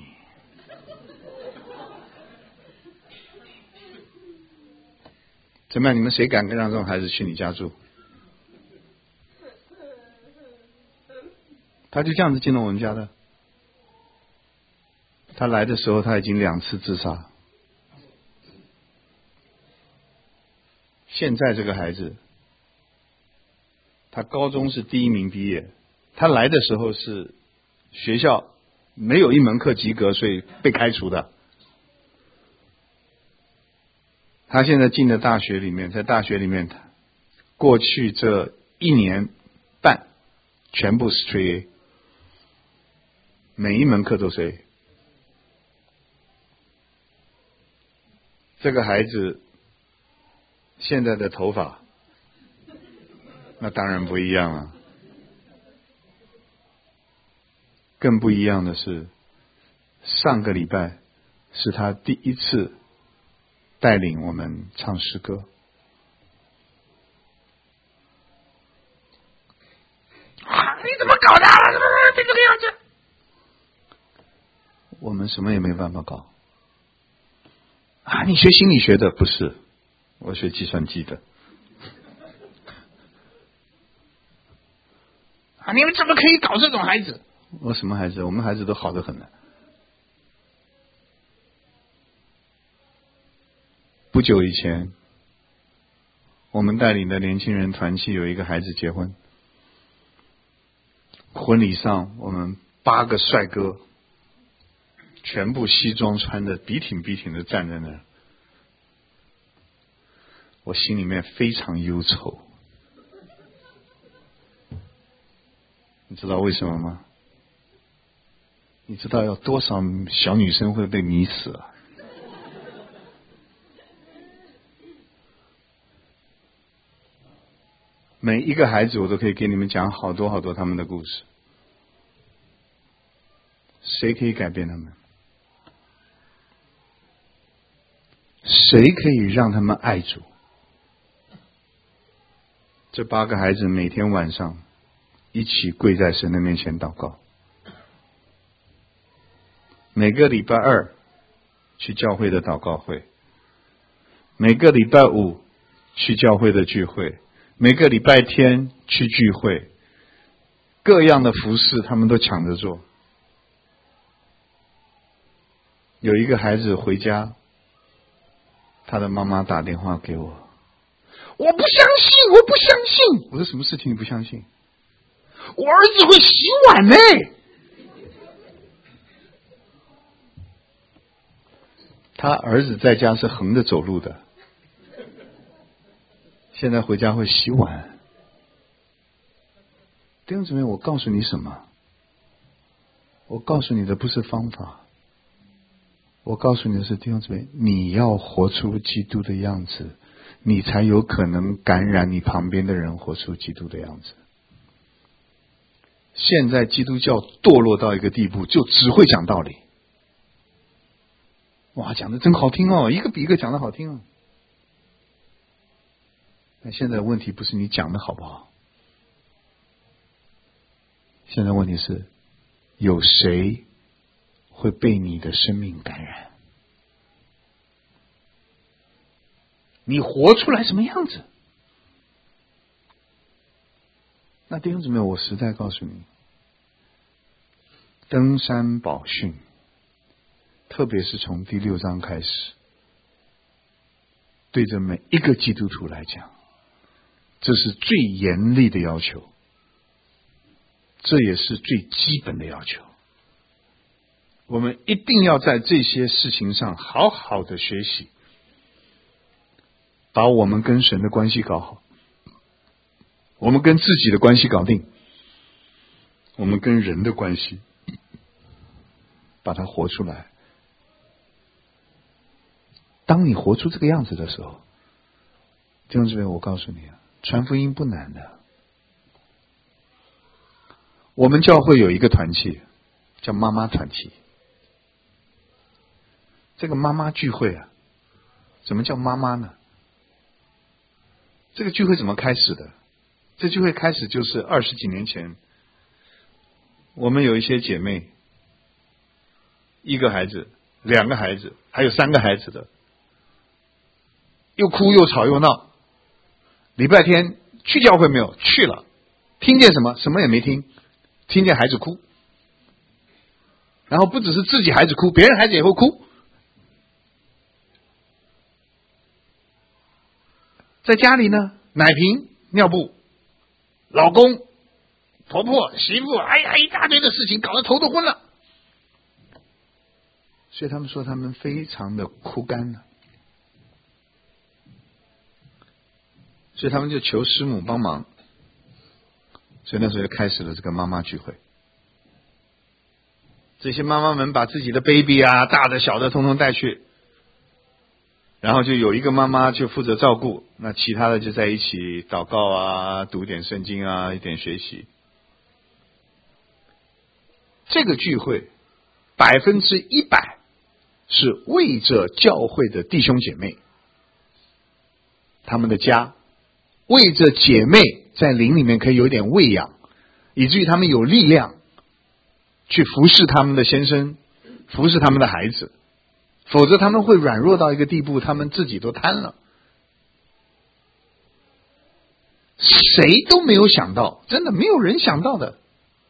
Speaker 1: 怎么样？你们谁敢让这种孩子去你家住？他就这样子进了我们家的。他来的时候，他已经2次自杀。现在这个孩子，他高中是第1名毕业，他来的时候是学校没有一门课及格，所以被开除的。他现在进了大学里面，在大学里面，过去这1年半全部 Straight A， 每一门课都是 A。这个孩子现在的头发，那当然不一样了。更不一样的是，上个礼拜是他第1次带领我们唱诗歌。啊！你怎么搞的？怎么变这个样子？我们什么也没办法搞。啊！你学心理学的？不是，我学计算机的。啊！你们怎么可以搞这种孩子？我什么孩子？我们孩子都好得很了。不久以前，我们带领的年轻人团契有一个孩子结婚，婚礼上我们 8个帅哥，全部西装穿的笔挺笔挺的站在那儿，我心里面非常忧愁。你知道为什么吗？你知道有多少小女生会被迷死啊？每一个孩子我都可以给你们讲好多好多他们的故事。谁可以改变他们？谁可以让他们爱主？这8个孩子每天晚上一起跪在神的面前祷告，每个礼拜2去教会的祷告会，每个礼拜5去教会的聚会，每个礼拜天去聚会，各样的服事他们都抢着做。有一个孩子回家，他的妈妈打电话给我，我不相信，我不相信。我说什么事情你不相信？我儿子会洗碗呢。他儿子在家是横着走路的，现在回家会洗碗。弟兄姊妹，我告诉你什么？我告诉你的不是方法，我告诉你的是，弟兄姊妹，你要活出基督的样子，你才有可能感染你旁边的人活出基督的样子。现在基督教堕落到一个地步，就只会讲道理。哇，讲的真好听哦，一个比一个讲的好听哦。但现在问题不是你讲的好不好，现在问题是有谁会被你的生命感染？你活出来什么样子？那弟兄姊妹，我实在告诉你，登山宝训，特别是从第6章开始，对着每一个基督徒来讲，这是最严厉的要求，这也是最基本的要求。我们一定要在这些事情上好好的学习，把我们跟神的关系搞好，我们跟自己的关系搞定，我们跟人的关系把它活出来。当你活出这个样子的时候，弟兄姊妹，我告诉你啊，传福音不难的。我们教会有一个团契叫妈妈团契。这个妈妈聚会啊，怎么叫妈妈呢？这个聚会怎么开始的？这聚会开始就是20几年前，我们有一些姐妹，1个孩子、2个孩子，还有3个孩子的，又哭又吵又闹。礼拜天去教会没有？去了。听见什么？什么也没听，听见孩子哭。然后不只是自己孩子哭，别人孩子也会哭。在家里呢，奶瓶、尿布、老公、婆婆、媳妇，哎呀，一大堆的事情，搞得头都昏了。所以他们说他们非常的枯干了，所以他们就求师母帮忙。所以那时候就开始了这个妈妈聚会。这些妈妈们把自己的 baby 啊，大的小的通通带去，然后就有一个妈妈就负责照顾，那其他的就在一起祷告啊，读点圣经啊，一点学习。这个聚会100%是为着教会的弟兄姐妹，他们的家，为着姐妹在灵里面可以有点喂养，以至于他们有力量去服侍他们的先生，服侍他们的孩子。否则他们会软弱到一个地步，他们自己都瘫了。谁都没有想到，真的没有人想到的。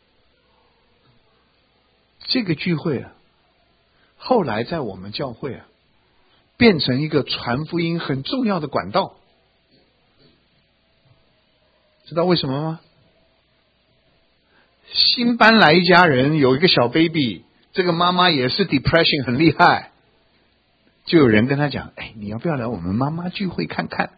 Speaker 1: 这个聚会啊，后来在我们教会啊，变成一个传福音很重要的管道。知道为什么吗？ 新搬来一家人，有一个小 baby， 这个妈妈也是 depression 很厉害，就有人跟他讲，你要不要来我们妈妈聚会看看？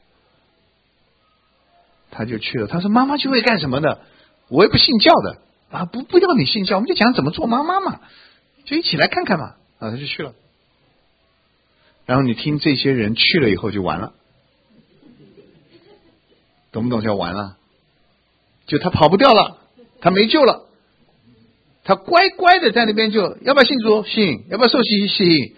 Speaker 1: 他就去了。他说妈妈聚会干什么的？我也不信教的啊，不要你信教，我们就讲怎么做妈妈嘛，就一起来看看嘛。他就去了。然后你听这些人去了以后就完了，懂不懂？叫完了，就他跑不掉了，他没救了，他乖乖的在那边就要不要信主？信。要不要受洗？信。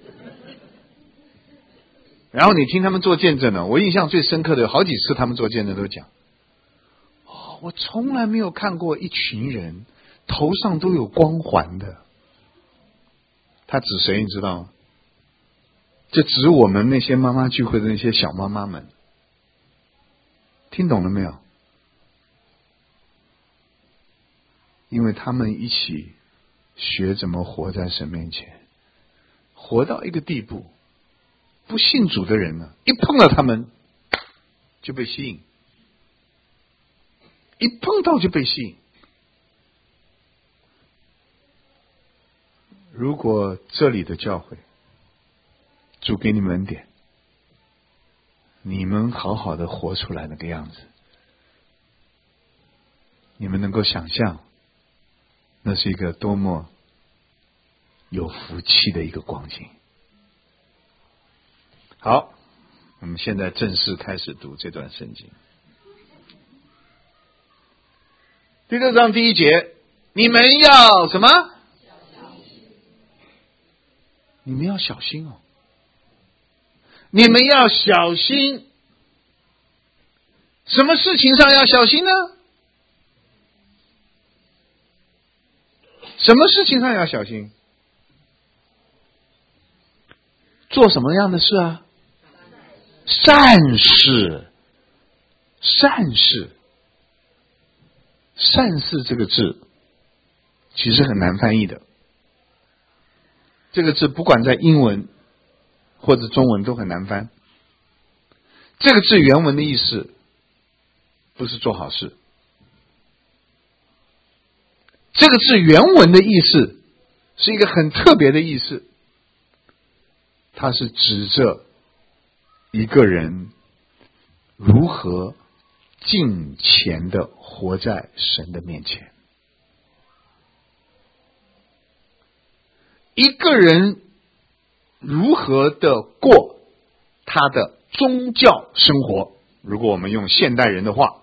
Speaker 1: 然后你听他们做见证呢，我印象最深刻的有好几次他们做见证都讲，我从来没有看过一群人头上都有光环的。他指谁你知道吗？这指我们那些妈妈聚会的那些小妈妈们。听懂了没有？因为他们一起学怎么活在神面前，活到一个地步，不信主的人呢，一碰到他们就被吸引，一碰到就被吸引。如果这里的教会主给你们恩典，你们好好的活出来那个样子，你们能够想象那是一个多么有福气的一个光景。好，我们现在正式开始读这段圣经。第6章第1节，你们要什么？你们要小心哦。你们要小心。什么事情上要小心呢？什么事情上要小心？做什么样的事啊？善事。善事。善事这个字其实很难翻译的。这个字不管在英文或者中文都很难翻。这个字原文的意思不是做好事。这个字原文的意思是一个很特别的意思，它是指着一个人如何敬虔的活在神的面前。一个人如何的过他的宗教生活，如果我们用现代人的话，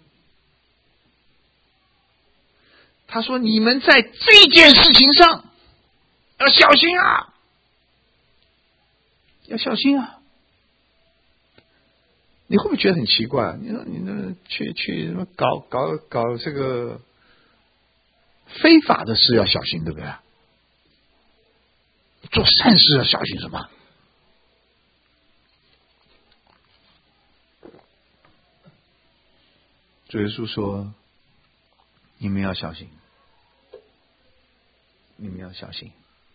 Speaker 1: 他说你们在这件事情上要小心啊，要小心啊。你会不会觉得很奇怪？你说你那去搞这个非法的事要小心，对不对？做善事要小心什么？主耶稣说你们要小心，你们要小心。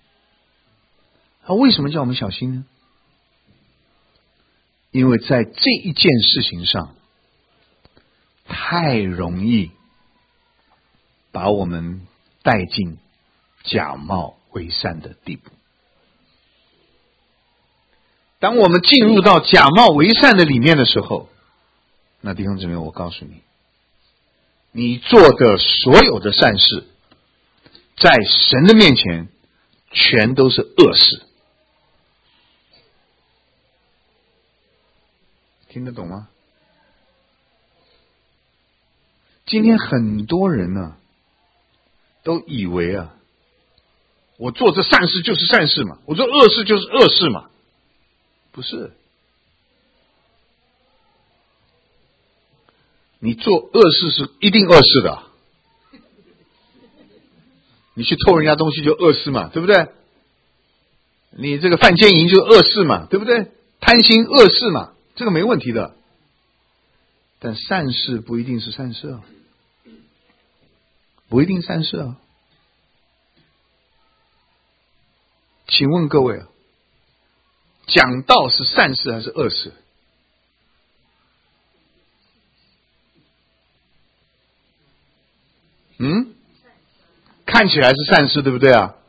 Speaker 1: 为什么叫我们小心呢？因为在这一件事情上太容易把我们带进假冒为善的地步。当我们进入到假冒为善的里面的时候，那弟兄姊妹，我告诉你，你做的所有的善事在神的面前全都是恶事。听得懂吗？今天很多人呢都以为啊，我做这善事就是善事嘛，我做恶事就是恶事嘛。不是，你做恶事是一定恶事的。你去偷人家东西就恶事嘛，对不对？你这个犯奸淫就恶事嘛，对不对？贪心恶事嘛，这个没问题的。但善事不一定是善事啊，不一定善事啊。请问各位啊，讲道是善事还是恶事？ 看起来是善事，对不对啊？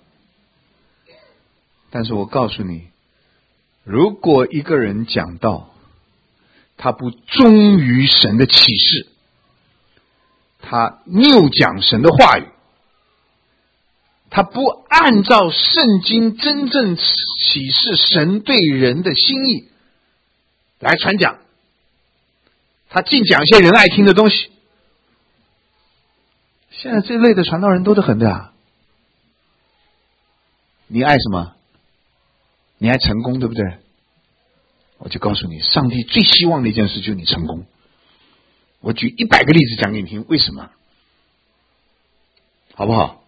Speaker 1: 但是我告诉你，如果一个人讲道，他不忠于神的启示，他谬讲神的话语，他不按照圣经真正启示神对人的心意来传讲，他净讲一些人爱听的东西。现在这类的传道人多得很的啊！你爱什么？你爱成功，对不对？我就告诉你，上帝最希望的一件事就是你成功。我举100个例子讲给你听，为什么？好不好？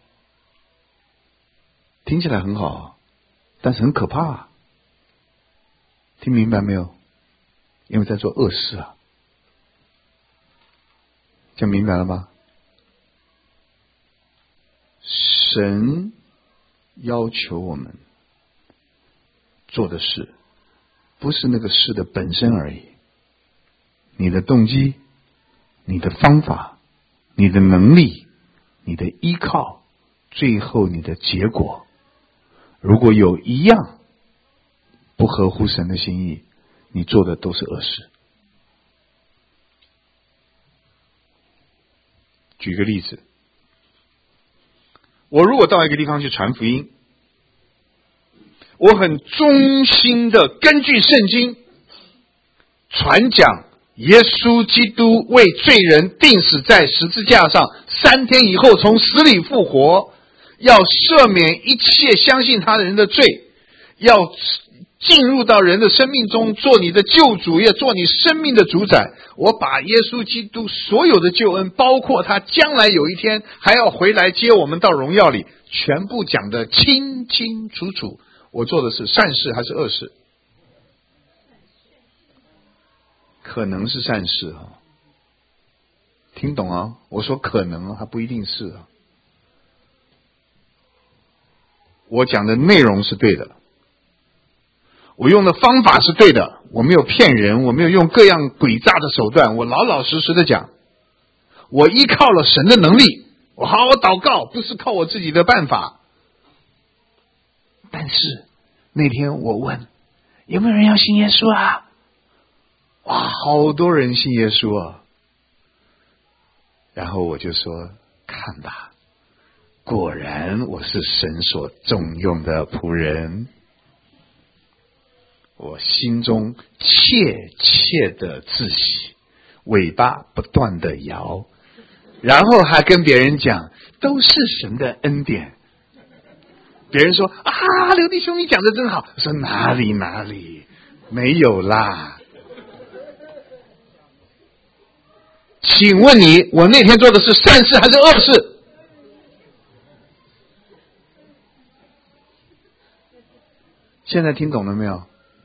Speaker 1: 听起来很好，但是很可怕啊！听明白没有？因为在做恶事啊！讲明白了吗？神要求我们做的事，不是那个事的本身而已。你的动机、你的方法、你的能力、你的依靠，最后你的结果，如果有一样不合乎神的心意，你做的都是恶事。举个例子，我如果到一个地方去传福音，我很忠心的根据圣经传讲耶稣基督为罪人钉死在十字架上，3天以后从死里复活，要赦免一切相信他的人的罪，要进入到人的生命中，做你的救主，也做你生命的主宰。我把耶稣基督所有的救恩，包括他将来有一天还要回来接我们到荣耀里，全部讲得清清楚楚。我做的是善事还是恶事？可能是善事啊，听懂啊？我说可能啊，还不一定是啊。我讲的内容是对的，我用的方法是对的，我没有骗人，我没有用各样诡诈的手段，我老老实实的讲，我依靠了神的能力，我好好祷告，不是靠我自己的办法。但是那天我问有没有人要信耶稣啊？哇，好多人信耶稣啊！然后我就说，看吧，果然我是神所重用的仆人。我心中切切的自喜，尾巴不断的摇，然后还跟别人讲都是神的恩典。别人说啊，刘弟兄你讲的真好。我说哪里没有啦。请问你，我那天做的是善事还是恶事？现在听懂了没有？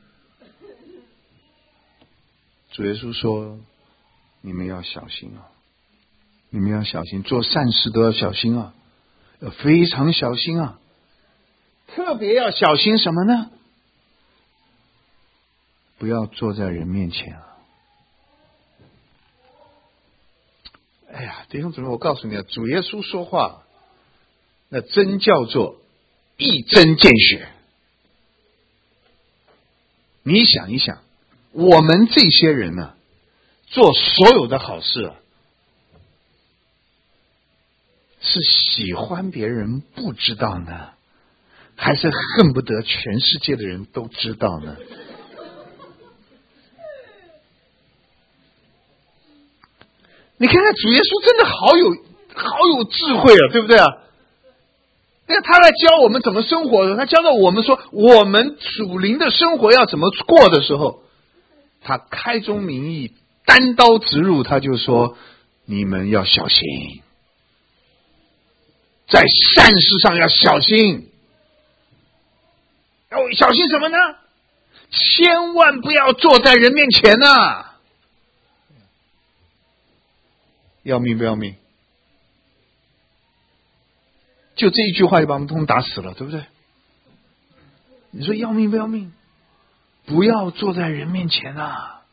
Speaker 1: 主耶稣说，你们要小心啊，你们要小心，做善事都要小心啊，要非常小心啊。特别要小心什么呢？不要坐在人面前啊。哎呀，弟兄姊妹，我告诉你啊，主耶稣说话，那真叫做一针见血。你想一想，我们这些人呢，做所有的好事啊，是喜欢别人不知道呢，还是恨不得全世界的人都知道呢？你看看主耶稣真的好有智慧啊，对不对啊？那他来教我们怎么生活的，他教到我们说我们属灵的生活要怎么过的时候，他开宗明义单刀直入，他就说你们要小心，在善事上要小心。要小心什么呢？千万不要坐在人面前啊！要命不要命？就这一句话就把我们通通打死了，对不对？你说要命不要命？不要坐在人面前啊！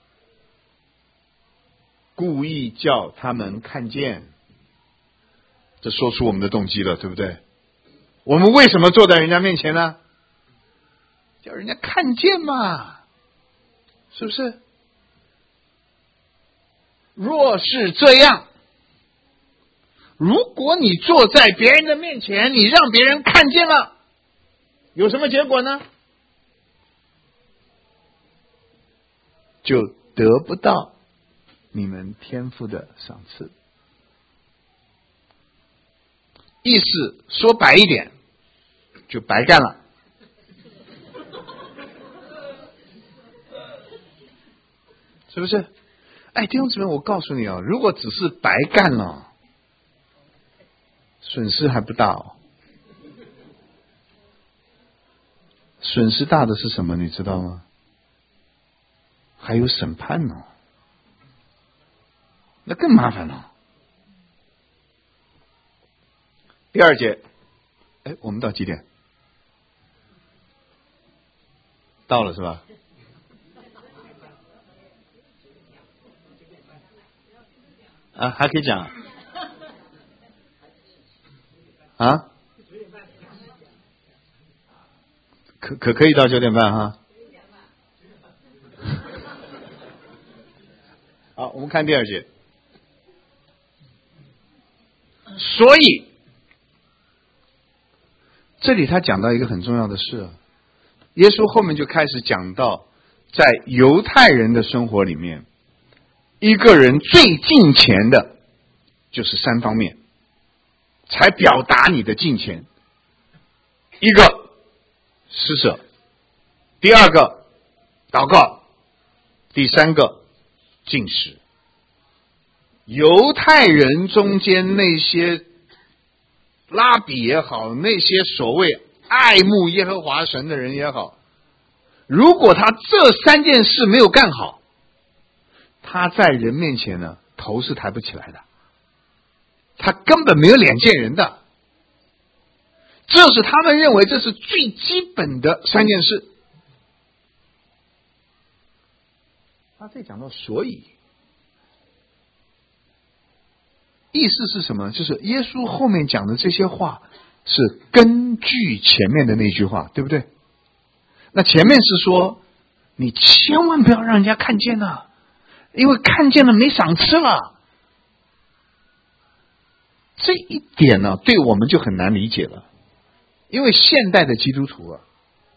Speaker 1: 故意叫他们看见， 这说出我们的动机了，对不对？我们为什么坐在人家面前呢？叫人家看见嘛，是不是？若是这样，如果你坐在别人的面前，你让别人看见了，有什么结果呢？就得不到你们天父的赏赐。意思说白一点，就白干了。是不是？哎，弟兄姊妹，我告诉你啊，如果只是白干了，损失还不大哦。损失大的是什么？你知道吗？还有审判呢，那更麻烦了。第二节，哎，我们到几点？到了是吧？啊，还可以讲啊？可以到9点半哈。好，我们看第二节。所以这里他讲到一个很重要的事，耶稣后面就开始讲到，在犹太人的生活里面，一个人最敬虔的就是3方面，才表达你的敬虔。一个施舍，第二个祷告，第三个禁食。犹太人中间那些拉比也好，那些所谓爱慕耶和华神的人也好，如果他这3件事没有干好，他在人面前呢，头是抬不起来的，他根本没有脸见人的。这是他们认为这是最基本的3件事。他这讲到所以，意思是什么？就是耶稣后面讲的这些话是根据前面的那句话，对不对？那前面是说你千万不要让人家看见啊，因为看见了没赏赐了。这一点呢，对我们就很难理解了。因为现代的基督徒啊，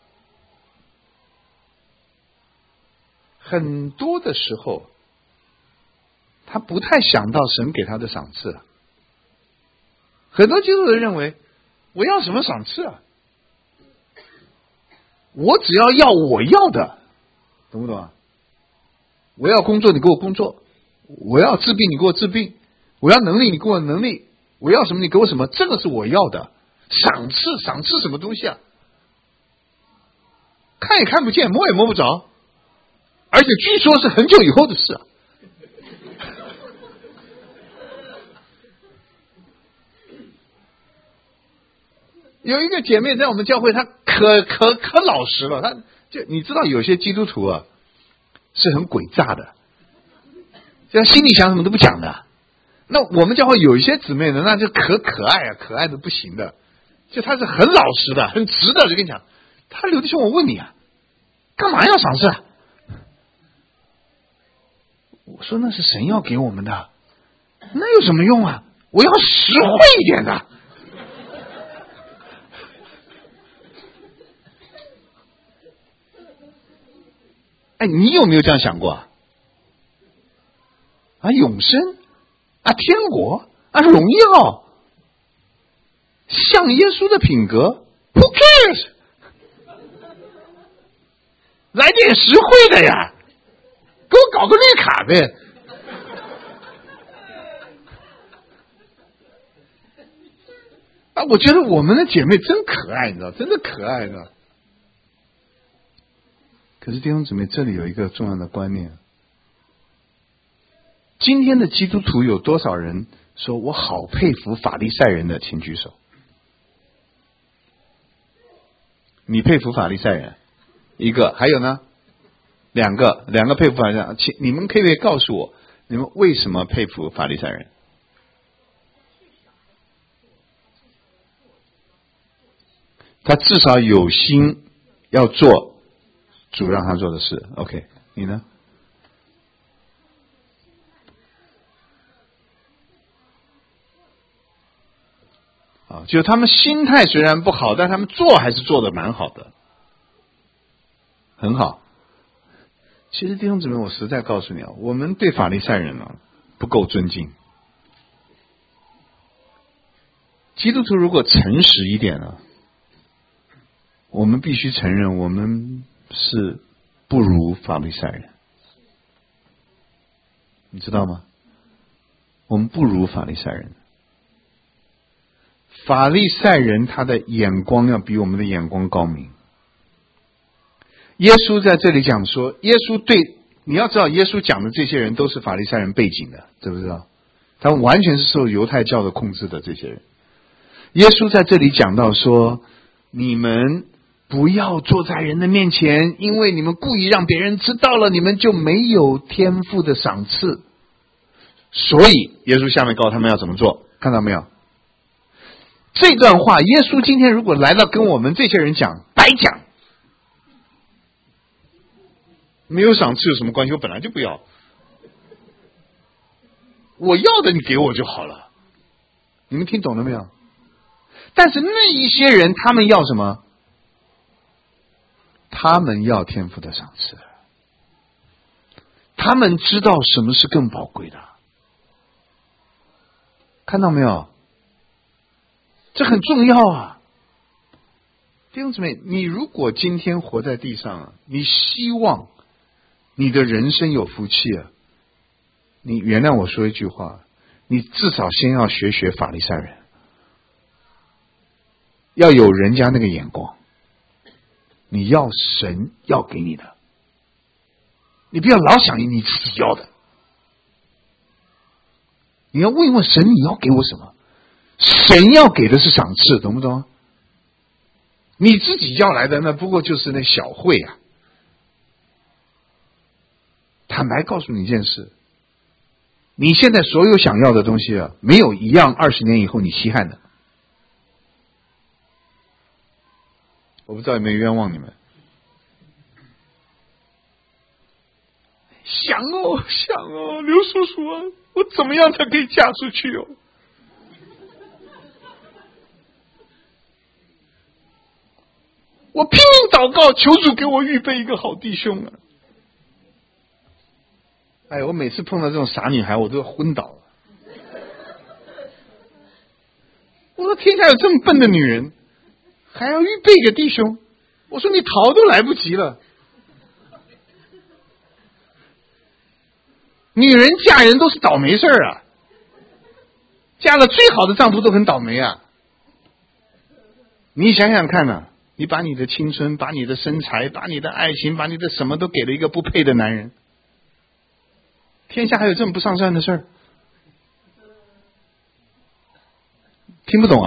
Speaker 1: 很多的时候他不太想到神给他的赏赐了。很多基督徒认为，我要什么赏赐啊？我只要我要的，懂不懂啊？我要工作，你给我工作；我要治病，你给我治病；我要能力，你给我能力；我要什么，你给我什么，这个是我要的。赏赐什么东西啊？看也看不见，摸也摸不着，而且据说是很久以后的事啊。有一个姐妹在我们教会，她可老实了，她就你知道，有些基督徒啊是很诡诈的，就心里想什么都不讲的。那我们教会有一些姊妹呢，那就可爱啊，可爱的不行的。就他是很老实的，很直的。就跟你讲，他刘弟兄，我问你啊，干嘛要赏赐啊？我说那是神要给我们的，那有什么用啊？我要实惠一点的。哎，你有没有这样想过啊？啊，永生啊，天国啊，荣耀。像耶稣的品格 ，Who cares？ 来点实惠的呀，给我搞个绿卡呗。啊，我觉得我们的姐妹真可爱，你知道，真的可爱的。可是弟兄姊妹，这里有一个重要的观念：今天的基督徒有多少人说我好佩服法利赛人的？请举手。你佩服法利赛人一个，还有呢两个佩服法利赛人，请你们可不可以告诉我，你们为什么佩服法利赛人？ 他至少有心要做主让他做的事。 OK， 你呢？就是他们心态虽然不好，但他们做还是做的蛮好的，很好。其实弟兄姊妹，我实在告诉你啊，我们对法利赛人不够尊敬。基督徒如果诚实一点我们必须承认我们是不如法利赛人，你知道吗？我们不如法利赛人。法利赛人他的眼光要比我们的眼光高明。耶稣在这里讲说，你要知道耶稣讲的这些人都是法利赛人背景的，知不知道？他们完全是受犹太教的控制的这些人。耶稣在这里讲到说，你们不要坐在人的面前，因为你们故意让别人知道了，你们就没有天父的赏赐。所以耶稣下面告诉他们要怎么做，看到没有？这段话耶稣今天如果来到跟我们这些人讲，白讲。没有赏赐有什么关系？我本来就不要，我要的你给我就好了。你们听懂了没有？但是那一些人他们要什么？他们要天父的赏赐，他们知道什么是更宝贵的，看到没有？这很重要啊！弟兄姊妹，你如果今天活在地上你希望你的人生有福气你原谅我说一句话，你至少先要学法利赛人，要有人家那个眼光，你要神要给你的，你不要老想你自己要的，你要问一问神你要给我什么，神要给的是赏赐，懂不懂？你自己要来的那不过就是那小惠坦白告诉你一件事，你现在所有想要的东西没有一样20年以后你稀罕的。我不知道有没有冤枉你们。想刘叔叔我怎么样才可以嫁出去我拼命祷告，求主给我预备一个好弟兄我每次碰到这种傻女孩我都要昏倒了。我说天下有这么笨的女人，还要预备一个弟兄，我说你逃都来不及了。女人嫁人都是倒霉事嫁了最好的丈夫都很倒霉你想想看你把你的青春，把你的身材，把你的爱情，把你的什么都给了一个不配的男人，天下还有这么不上算的事儿？听不懂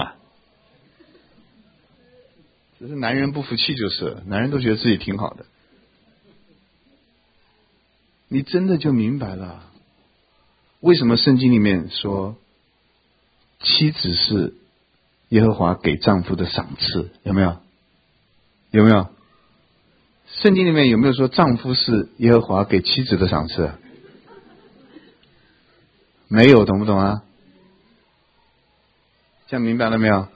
Speaker 1: 只是男人不服气就是了，男人都觉得自己挺好的。你真的就明白了为什么圣经里面说妻子是耶和华给丈夫的赏赐，有没有？有没有？圣经里面有没有说丈夫是耶和华给妻子的赏赐？没有，懂不懂这样明白了没有？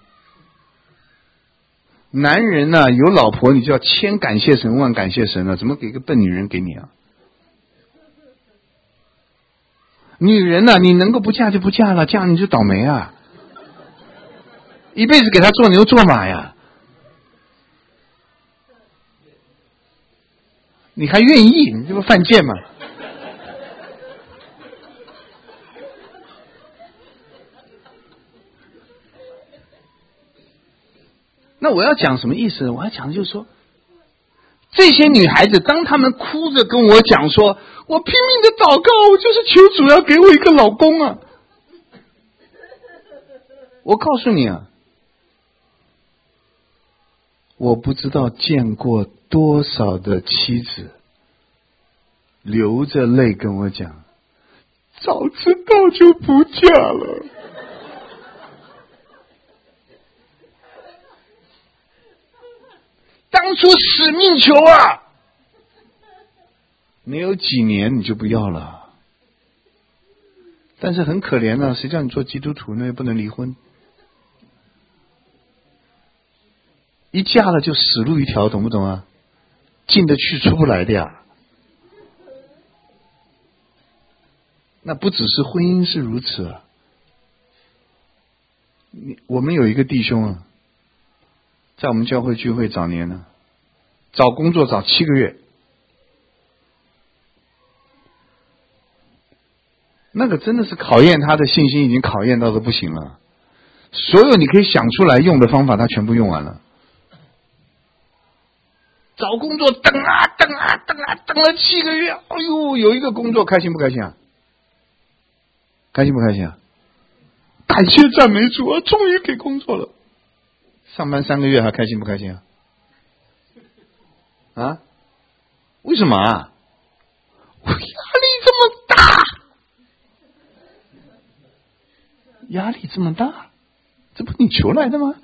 Speaker 1: 男人有老婆你就要千感谢神万感谢神了，怎么给个笨女人给你女人你能够不嫁就不嫁了，嫁你就倒霉一辈子给他做牛做马你还愿意？你这不犯贱吗？那我要讲什么意思？我要讲的就是说，这些女孩子当她们哭着跟我讲说，我拼命的祷告，我就是求主要给我一个老公我告诉你我不知道见过多少的妻子流着泪跟我讲，早知道就不嫁了。 当初死命求啊，没有几年你就不要了。但是很可怜啊，谁叫你做基督徒呢？又不能离婚，一嫁了就死路一条，懂不懂啊？进得去出不来的呀。那不只是婚姻是如此啊。我们有一个弟兄啊，在我们教会聚会早年呢，找工作找7个月，那个真的是考验他的信心，已经考验到的不行了。所有你可以想出来用的方法，他全部用完了。找工作等啊等啊等啊等了7个月，哎呦，有一个工作，开心不开心啊？开心不开心啊？感谢赞美主啊，终于给工作了。上班3个月还开心不开心啊？啊？为什么啊？我压力这么大，压力这么大，这不你求来的吗？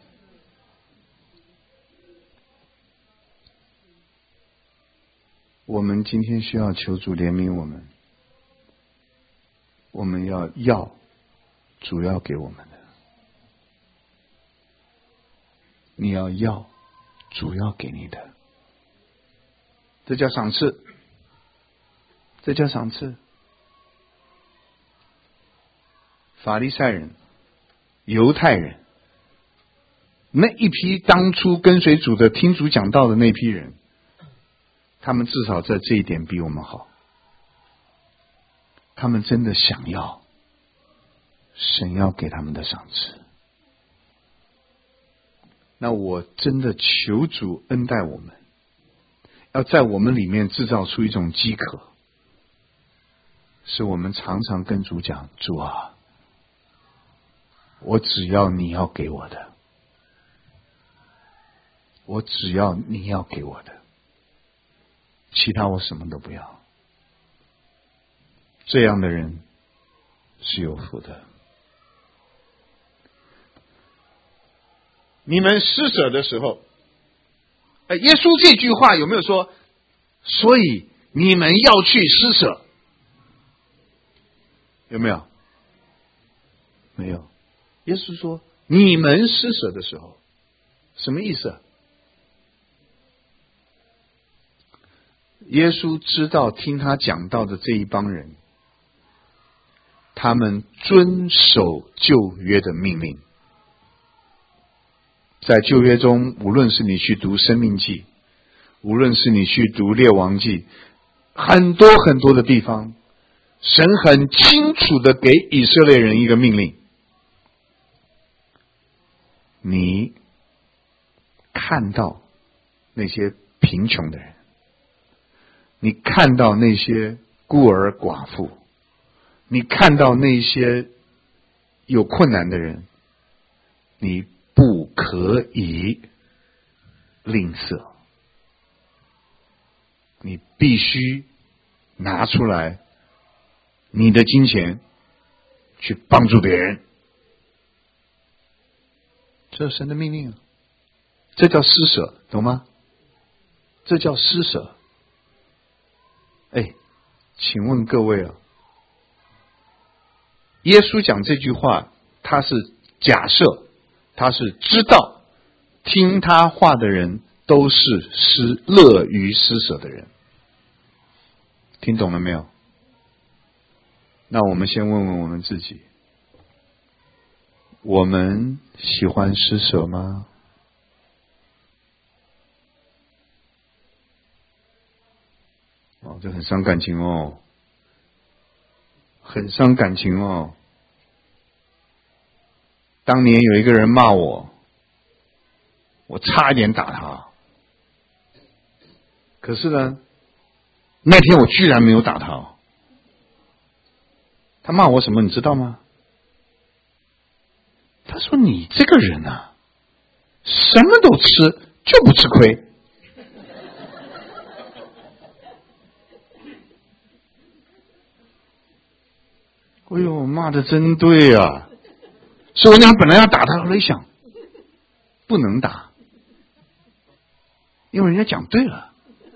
Speaker 1: 我们今天需要求主怜悯我们，我们要主要给我们的，你要主要给你的，这叫赏赐，这叫赏赐。法利赛人、犹太人，那一批当初跟随主的、听主讲道的那批人，他们至少在这一点比我们好。他们真的想要神要给他们的赏赐。那我真的求主恩待我们，要在我们里面制造出一种饥渴，是我们常常跟主讲，主啊，我只要你要给我的，我只要你要给我的，其他我什么都不要。这样的人是有福的。你们施舍的时候，耶稣这句话有没有说，所以你们要去施舍？有没有？没有。耶稣说你们施舍的时候，什么意思啊？耶稣知道听他讲道的这一帮人，他们遵守旧约的命令。在旧约中，无论是你去读生命记，无论是你去读列王记，很多很多的地方，神很清楚的给以色列人一个命令，你看到那些贫穷的人，你看到那些孤儿寡妇，你看到那些有困难的人，你不可以吝啬，你必须拿出来你的金钱去帮助别人。这是神的命令，这叫施舍，懂吗？这叫施舍。请问各位啊，耶稣讲这句话，他是假设，他是知道听他话的人都是乐于施舍的人。听懂了没有？那我们先问问我们自己，我们喜欢施舍吗？这很伤感情哦，很伤感情哦。当年有一个人骂我，我差一点打他，可是呢，那天我居然没有打他。他骂我什么你知道吗？他说你这个人啊，什么都吃就不吃亏。哎呦，骂的真对啊！所以我俩本来要打他，后来一想，不能打。 因为人家讲对了。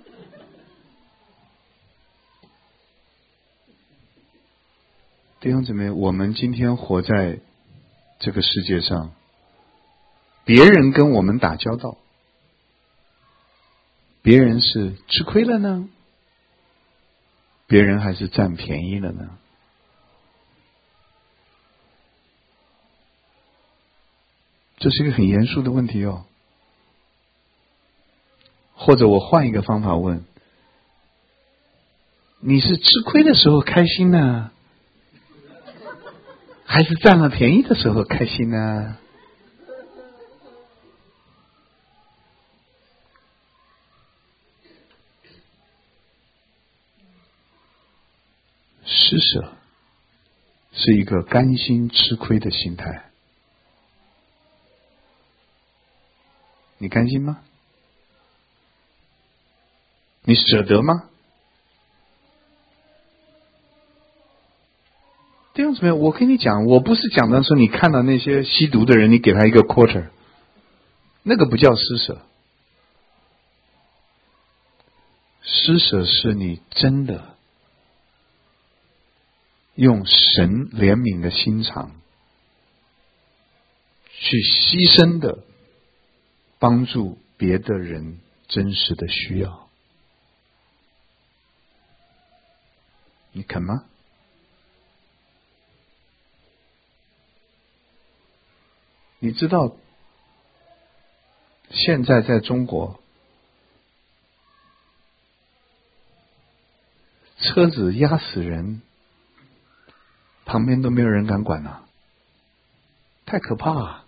Speaker 1: 弟兄姊妹，我们今天活在这个世界上，别人跟我们打交道，别人是吃亏了呢，别人还是占便宜了呢？这是一个很严肃的问题哦。或者我换一个方法问，你是吃亏的时候开心呢，还是占了便宜的时候开心呢？施舍是一个甘心吃亏的心态，你甘心吗？你舍得吗？弟兄姊妹，我跟你讲，我不是讲的说你看到那些吸毒的人，你给他一个 quarter， 那个不叫施舍。施舍是你真的用神怜悯的心肠去牺牲的帮助别的人真实的需要，你肯吗？你知道现在在中国车子压死人，旁边都没有人敢管啊，太可怕啊！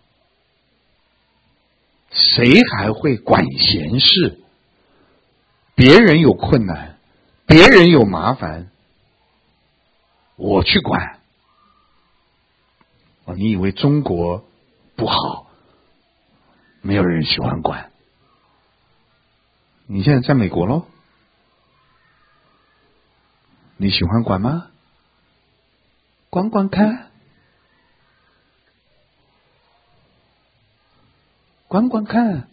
Speaker 1: 谁还会管闲事？别人有困难，别人有麻烦，我去管。哦，你以为中国不好，没有人喜欢管？你现在在美国咯，你喜欢管吗？管管看，管管看。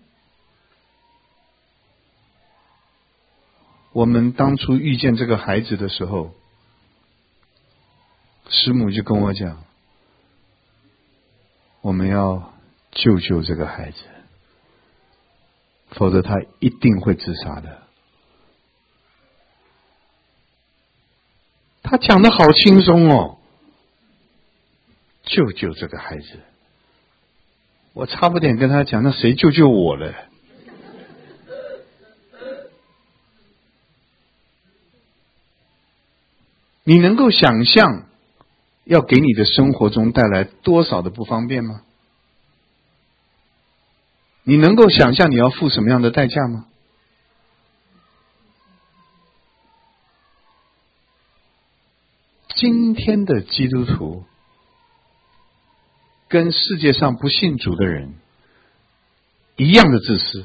Speaker 1: 我们当初遇见这个孩子的时候，师母就跟我讲，我们要救救这个孩子，否则他一定会自杀的。他讲得好轻松哦，救救这个孩子。我差不点跟他讲，那谁救救我了？你能够想象要给你的生活中带来多少的不方便吗？你能够想象你要付什么样的代价吗？今天的基督徒跟世界上不信主的人一样的自私，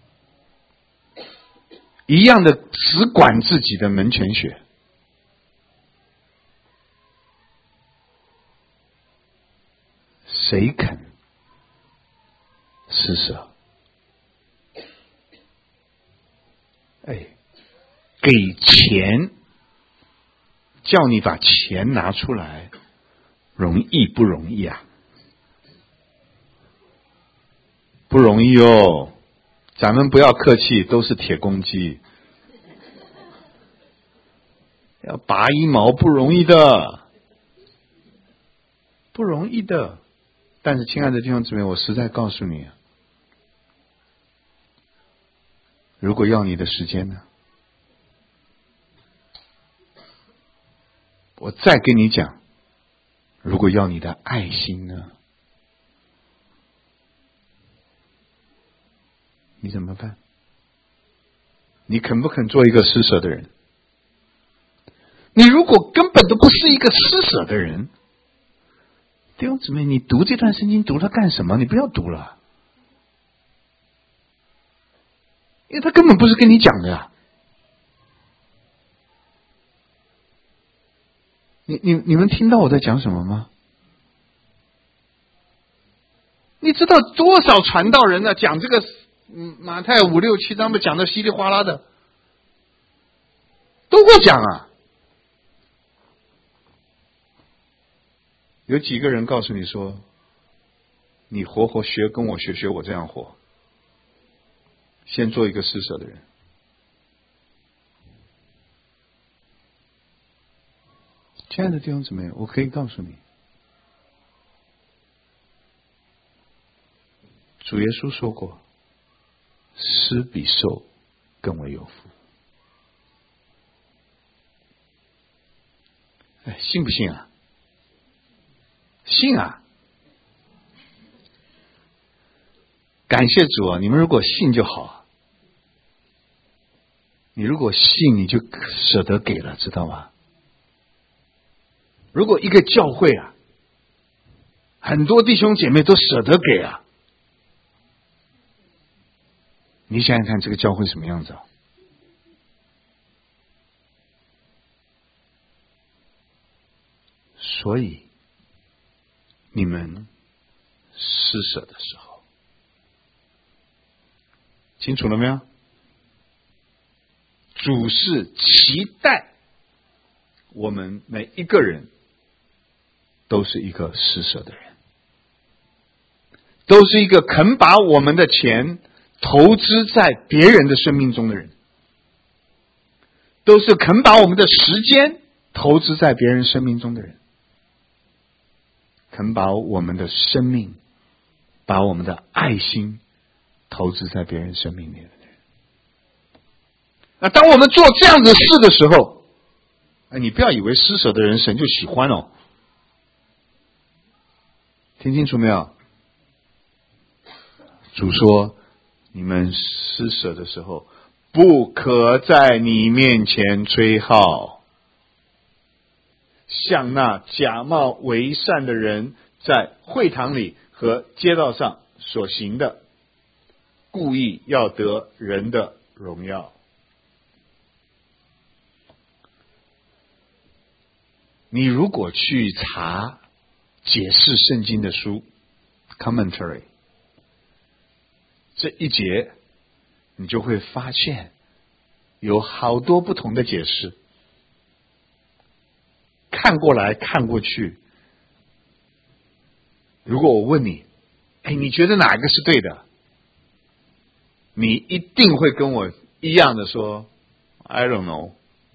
Speaker 1: 一样的只管自己的门前雪。谁肯施舍？哎，给钱叫你把钱拿出来，容易不容易啊？不容易哦，咱们不要客气，都是铁公鸡，要拔一毛不容易的，不容易的。但是亲爱的弟兄姊妹，我实在告诉你，如果要你的时间呢？我再跟你讲，如果要你的爱心呢？你怎么办？你肯不肯做一个施舍的人？你如果根本都不是一个施舍的人，弟兄姊妹，你读这段圣经读它干什么？你不要读了，因为他根本不是跟你讲的呀。你们听到我在讲什么吗？你知道多少传道人呢讲这个马太5、6、7章不讲的稀里哗啦的，都给我讲啊。有几个人告诉你说，你活学，跟我学，我这样活，先做一个施舍的人。亲爱的弟兄姊妹，我可以告诉你，主耶稣说过，施比受更为有福。哎，信不信啊？信啊！感谢主啊！你们如果信就好，你如果信，你就舍得给了，知道吗？如果一个教会啊，很多弟兄姐妹都舍得给啊，你想想看，这个教会什么样子啊？所以，你们施舍的时候，清楚了没有？主是期待我们每一个人都是一个施舍的人，都是一个肯把我们的钱投资在别人的生命中的人，都是肯把我们的时间投资在别人生命中的人，肯把我们的生命，把我们的爱心投资在别人生命里的人。那当我们做这样子的事的时候，你不要以为施舍的人神就喜欢哦，听清楚没有？主说，你们施舍的时候，不可在你面前吹号，像那假冒为善的人在会堂里和街道上所行的，故意要得人的荣耀。你如果去查解释圣经的书 commentary 这一节，你就会发现有好多不同的解释，看过来看过去。如果我问你，你觉得哪个是对的？你一定会跟我一样的说 I don't know。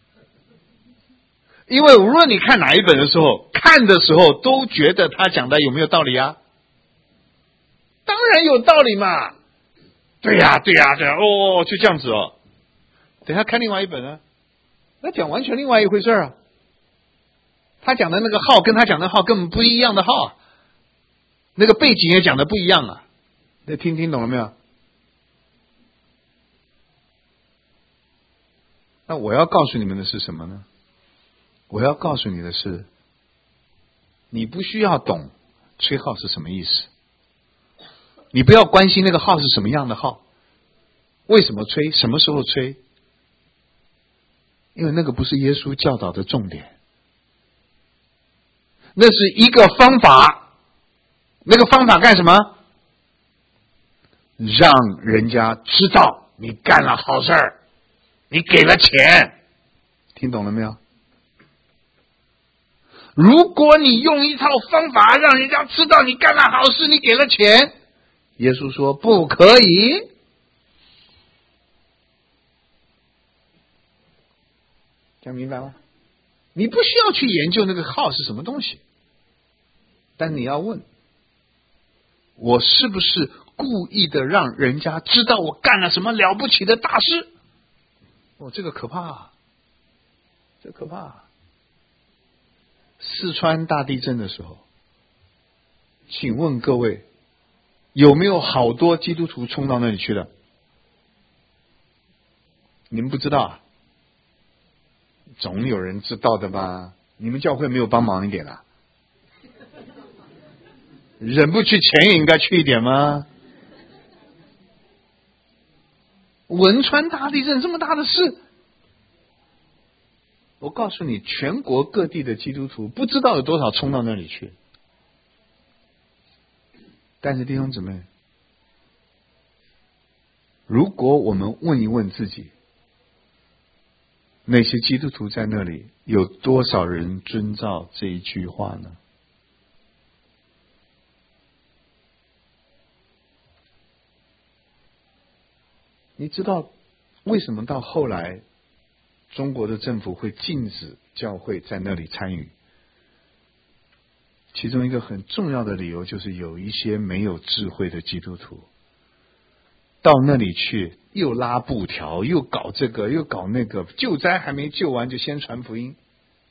Speaker 1: 因为无论你看哪一本的时候，看的时候都觉得他讲的有没有道理啊？当然有道理嘛！对呀，哦，就这样子哦。等一下看另外一本呢，那讲完全另外一回事啊。他讲的那个号跟他讲的号根本不一样的号啊，那个背景也讲的不一样啊。那听懂了没有？那我要告诉你们的是什么呢？我要告诉你的是，你不需要懂吹号是什么意思，你不要关心那个号是什么样的号，为什么吹，什么时候吹，因为那个不是耶稣教导的重点，那是一个方法。那个方法干什么？让人家知道你干了好事儿，你给了钱，听懂了没有？如果你用一套方法让人家知道你干了好事，你给了钱，耶稣说不可以。讲明白吗？你不需要去研究那个号是什么东西，但你要问，我是不是故意的让人家知道我干了什么了不起的大事？这个可怕，这可怕。四川大地震的时候，请问各位，有没有好多基督徒冲到那里去了？你们不知道啊？总有人知道的吧？你们教会没有帮忙一点啊？人不去，钱也应该去一点吗？汶川大地震这么大的事，我告诉你，全国各地的基督徒不知道有多少冲到那里去。但是弟兄姊妹， 如果我们问一问自己，那些基督徒在那里有多少人遵照这一句话呢？你知道为什么到后来中国的政府会禁止教会在那里参与？其中一个很重要的理由就是有一些没有智慧的基督徒到那里去，又拉布条，又搞这个，又搞那个，救灾还没救完就先传福音。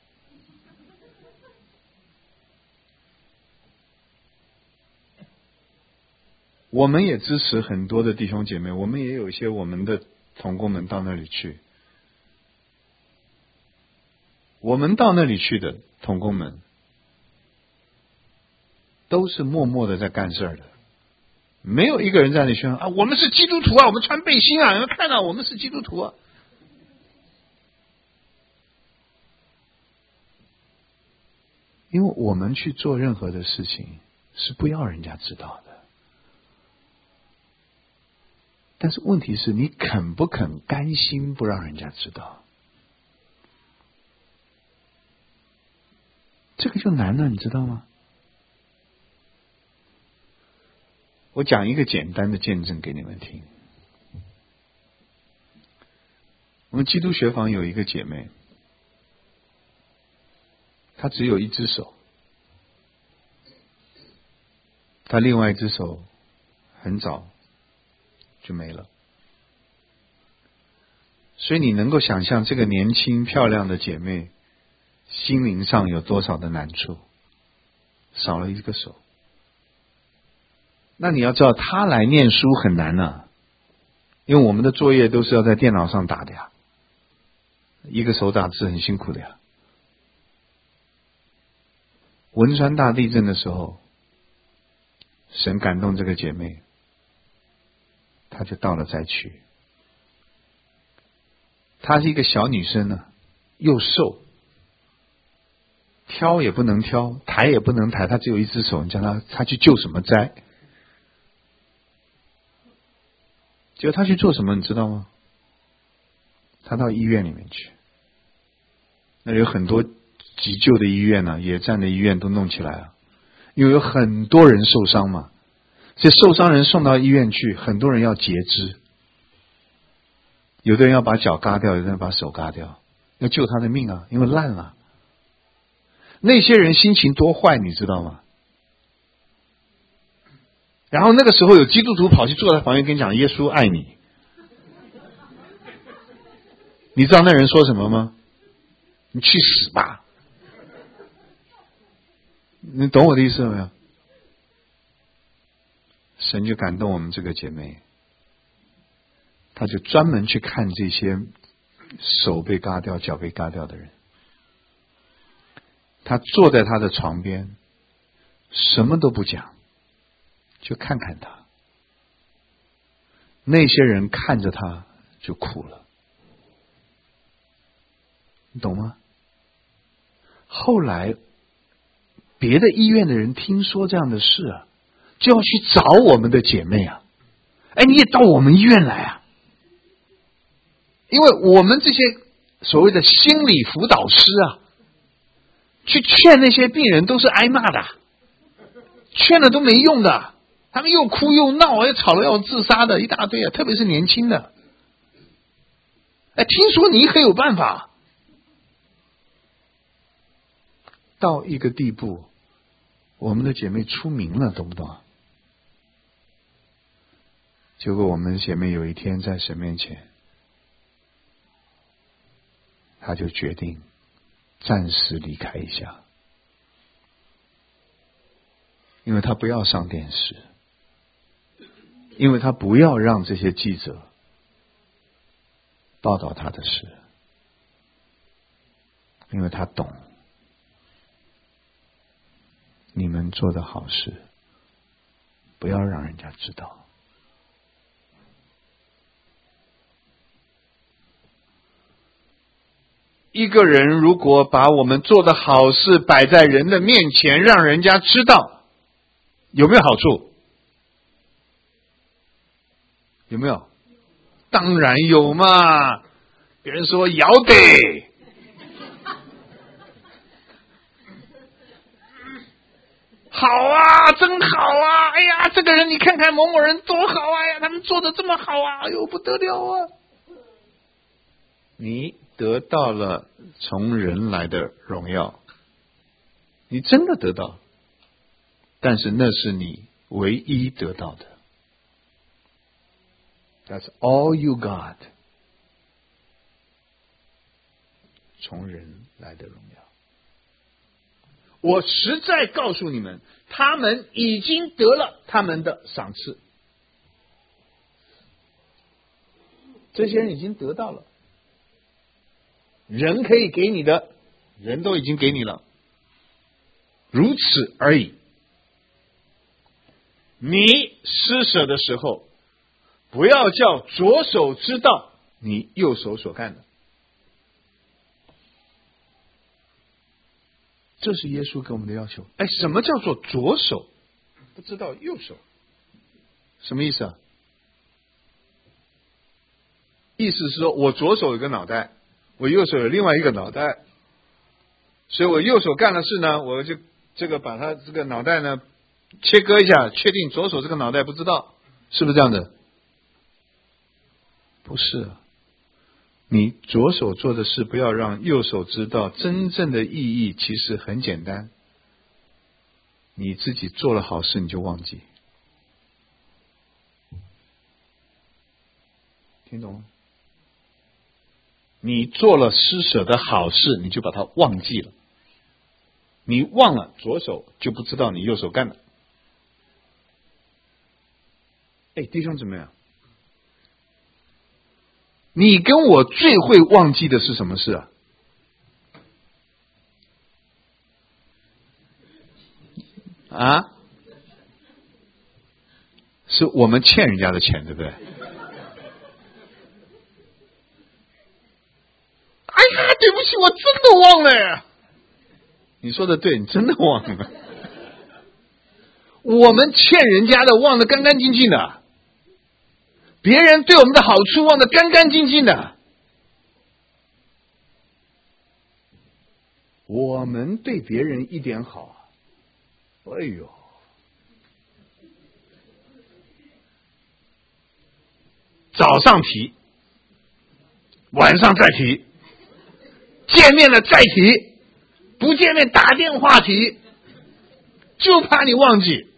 Speaker 1: 我们也支持很多的弟兄姐妹，我们也有一些我们的同工们到那里去。我们到那里去的同工们都是默默的在干事的，没有一个人在那里宣啊，我们是基督徒啊，我们穿背心啊，要看到我们是基督徒啊。因为我们去做任何的事情是不要人家知道的，但是问题是你肯不肯甘心不让人家知道？这个就难了，你知道吗？我讲一个简单的见证给你们听。我们基督学坊有一个姐妹，她只有一只手，她另外一只手很早就没了。所以你能够想象这个年轻漂亮的姐妹心灵上有多少的难处，少了一个手。那你要知道她来念书很难啊，因为我们的作业都是要在电脑上打的呀，一个手打字很辛苦的呀。汶川大地震的时候，神感动这个姐妹，她就到了灾区。她是一个小女生呢，又瘦，挑也不能挑，抬也不能抬，她只有一只手，你叫她去救什么灾？结果她去做什么你知道吗？她到医院里面去，那有很多急救的医院呢，野战的医院都弄起来了，因为有很多人受伤嘛，这受伤人送到医院去，很多人要截肢，有的人要把脚割掉，有的人把手割掉，要救他的命啊，因为烂了。那些人心情多坏你知道吗？然后那个时候有基督徒跑去坐在旁边跟你讲耶稣爱你，你知道那人说什么吗？你去死吧！你懂我的意思没有？神就感动我们这个姐妹，她就专门去看这些手被割掉、脚被割掉的人。她坐在她的床边，什么都不讲，就看看她。那些人看着她就哭了，你懂吗？后来别的医院的人听说这样的事啊，就要去找我们的姐妹啊，哎，你也到我们医院来啊，因为我们这些所谓的心理辅导师啊，去劝那些病人都是挨骂的，劝了都没用的，他们又哭又闹，又吵了要自杀的一大堆啊，特别是年轻的。哎，听说你很有办法，到一个地步，我们的姐妹出名了，懂不懂？结果我们姐妹有一天在神面前，她就决定暂时离开一下，因为她不要上电视，因为她不要让这些记者报道她的事，因为她懂，你们做的好事不要让人家知道。一个人如果把我们做的好事摆在人的面前，让人家知道，有没有好处？有没有？ 当然有嘛，别人说要得。好啊，真好啊！哎呀，这个人你看看某某人多好啊！哎呀，他们做的这么好啊！哎呦，不得了啊！你得到了从人来的荣耀，你真的得到，但是那是你唯一得到的。That's all you got， 从人来的荣耀。我实在告诉你们，他们已经得了他们的赏赐。这些人已经得到了，人可以给你的，人都已经给你了，如此而已。你施舍的时候，不要叫左手知道你右手所干的。这是耶稣给我们的要求。哎，什么叫做左手不知道右手？什么意思啊？意思是说我左手有个脑袋，我右手有另外一个脑袋，所以我右手干的事呢，我就这个把它这个脑袋呢切割一下，确定左手这个脑袋不知道，是不是这样的？不是啊，你左手做的事不要让右手知道，真正的意义其实很简单，你自己做了好事你就忘记，听懂吗？你做了施舍的好事，你就把它忘记了，你忘了左手就不知道你右手干的。哎，弟兄姊妹啊，你跟我最会忘记的是什么事啊？啊？是我们欠人家的钱，对不对？哎呀，对不起，我真的忘了呀！你说的对，你真的忘了。我们欠人家的忘得干干净净的，别人对我们的好处忘得干干净净的。我们对别人一点好，哎呦，早上提，晚上再提，见面了再提，不见面打电话提，就怕你忘记。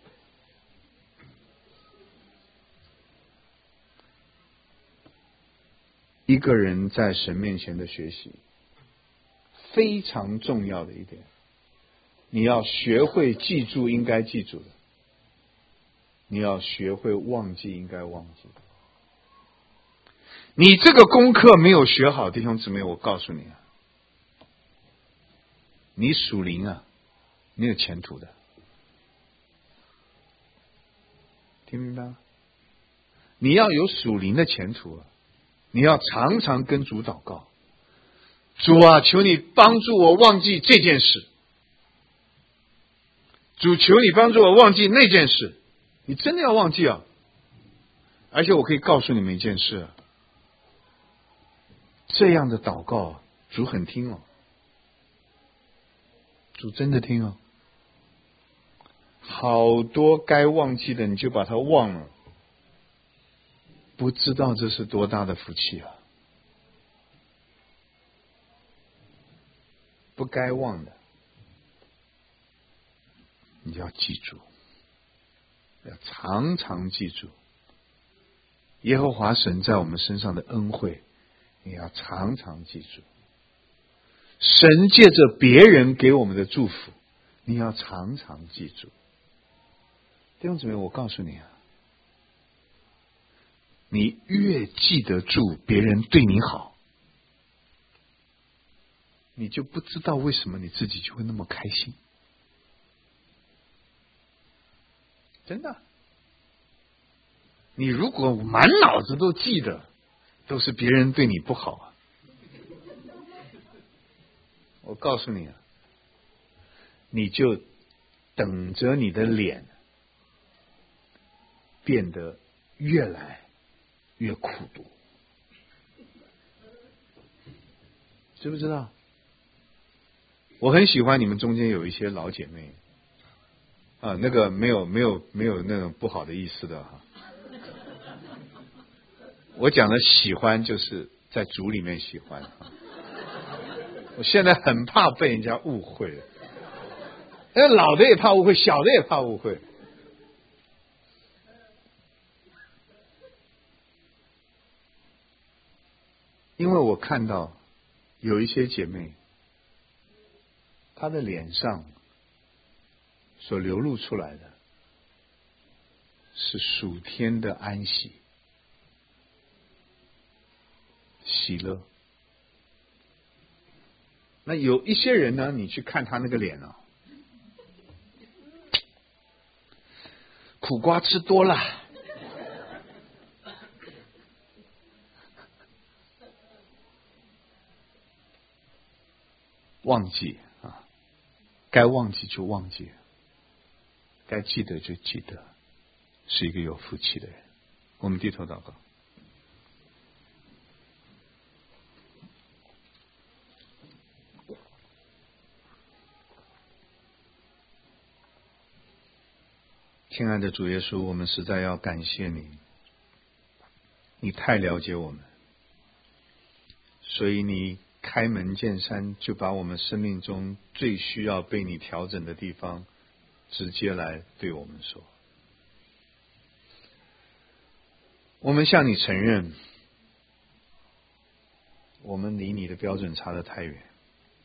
Speaker 1: 一个人在神面前的学习，非常重要的一点，你要学会记住应该记住的，你要学会忘记应该忘记的。你这个功课没有学好，弟兄姊妹，我告诉你啊，你属灵啊，没有前途的。听明白吗？你要有属灵的前途啊，你要常常跟主祷告，主啊，求你帮助我忘记这件事，主求你帮助我忘记那件事，你真的要忘记啊！而且我可以告诉你们一件事啊，这样的祷告主很听哦，主真的听哦。好多该忘记的你就把它忘了，不知道这是多大的福气啊！不该忘的你要记住，要常常记住耶和华神在我们身上的恩惠，你要常常记住神借着别人给我们的祝福，你要常常记住。弟兄姊妹，我告诉你啊，你越记得住别人对你好，你就不知道为什么你自己就会那么开心。真的，你如果满脑子都记得都是别人对你不好啊，我告诉你啊，你就等着你的脸变得越来越苦毒，知不知道？我很喜欢你们中间有一些老姐妹啊，那个没有那种不好的意思的哈。我讲的喜欢就是在主里面喜欢。我现在很怕被人家误会，那老的也怕误会，小的也怕误会。因为我看到有一些姐妹，她的脸上所流露出来的是属天的安息、喜乐。那有一些人呢，你去看他那个脸啊，苦瓜吃多了，忘记啊，该忘记就忘记，该记得就记得，是一个有福气的人。我们低头祷告。亲爱的主耶稣，我们实在要感谢你，你太了解我们，所以你开门见山，就把我们生命中最需要被你调整的地方直接来对我们说。我们向你承认，我们离你的标准差得太远，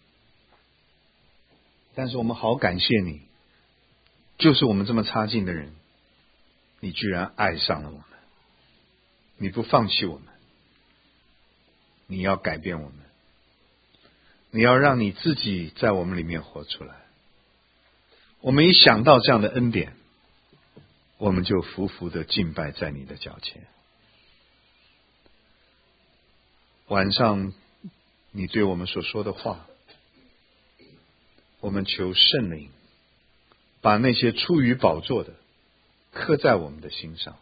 Speaker 1: 但是我们好感谢你，就是我们这么差劲的人，你居然爱上了我们，你不放弃我们，你要改变我们，你要让你自己在我们里面活出来。我们一想到这样的恩典，我们就匍匐的敬拜在你的脚前。晚上你对我们所说的话，我们求圣灵把那些出于宝座的刻在我们的心上。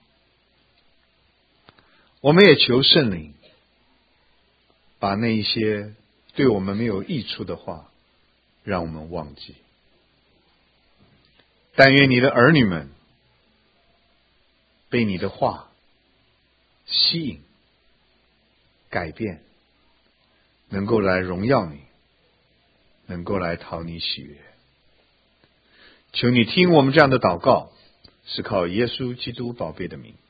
Speaker 1: 我们也求圣灵把那一些对我们没有益处的话让我们忘记。但愿你的儿女们被你的话吸引、改变，能够来荣耀你，能够来讨你喜悦。求你听我们这样的祷告，是靠耶稣基督宝贝的名。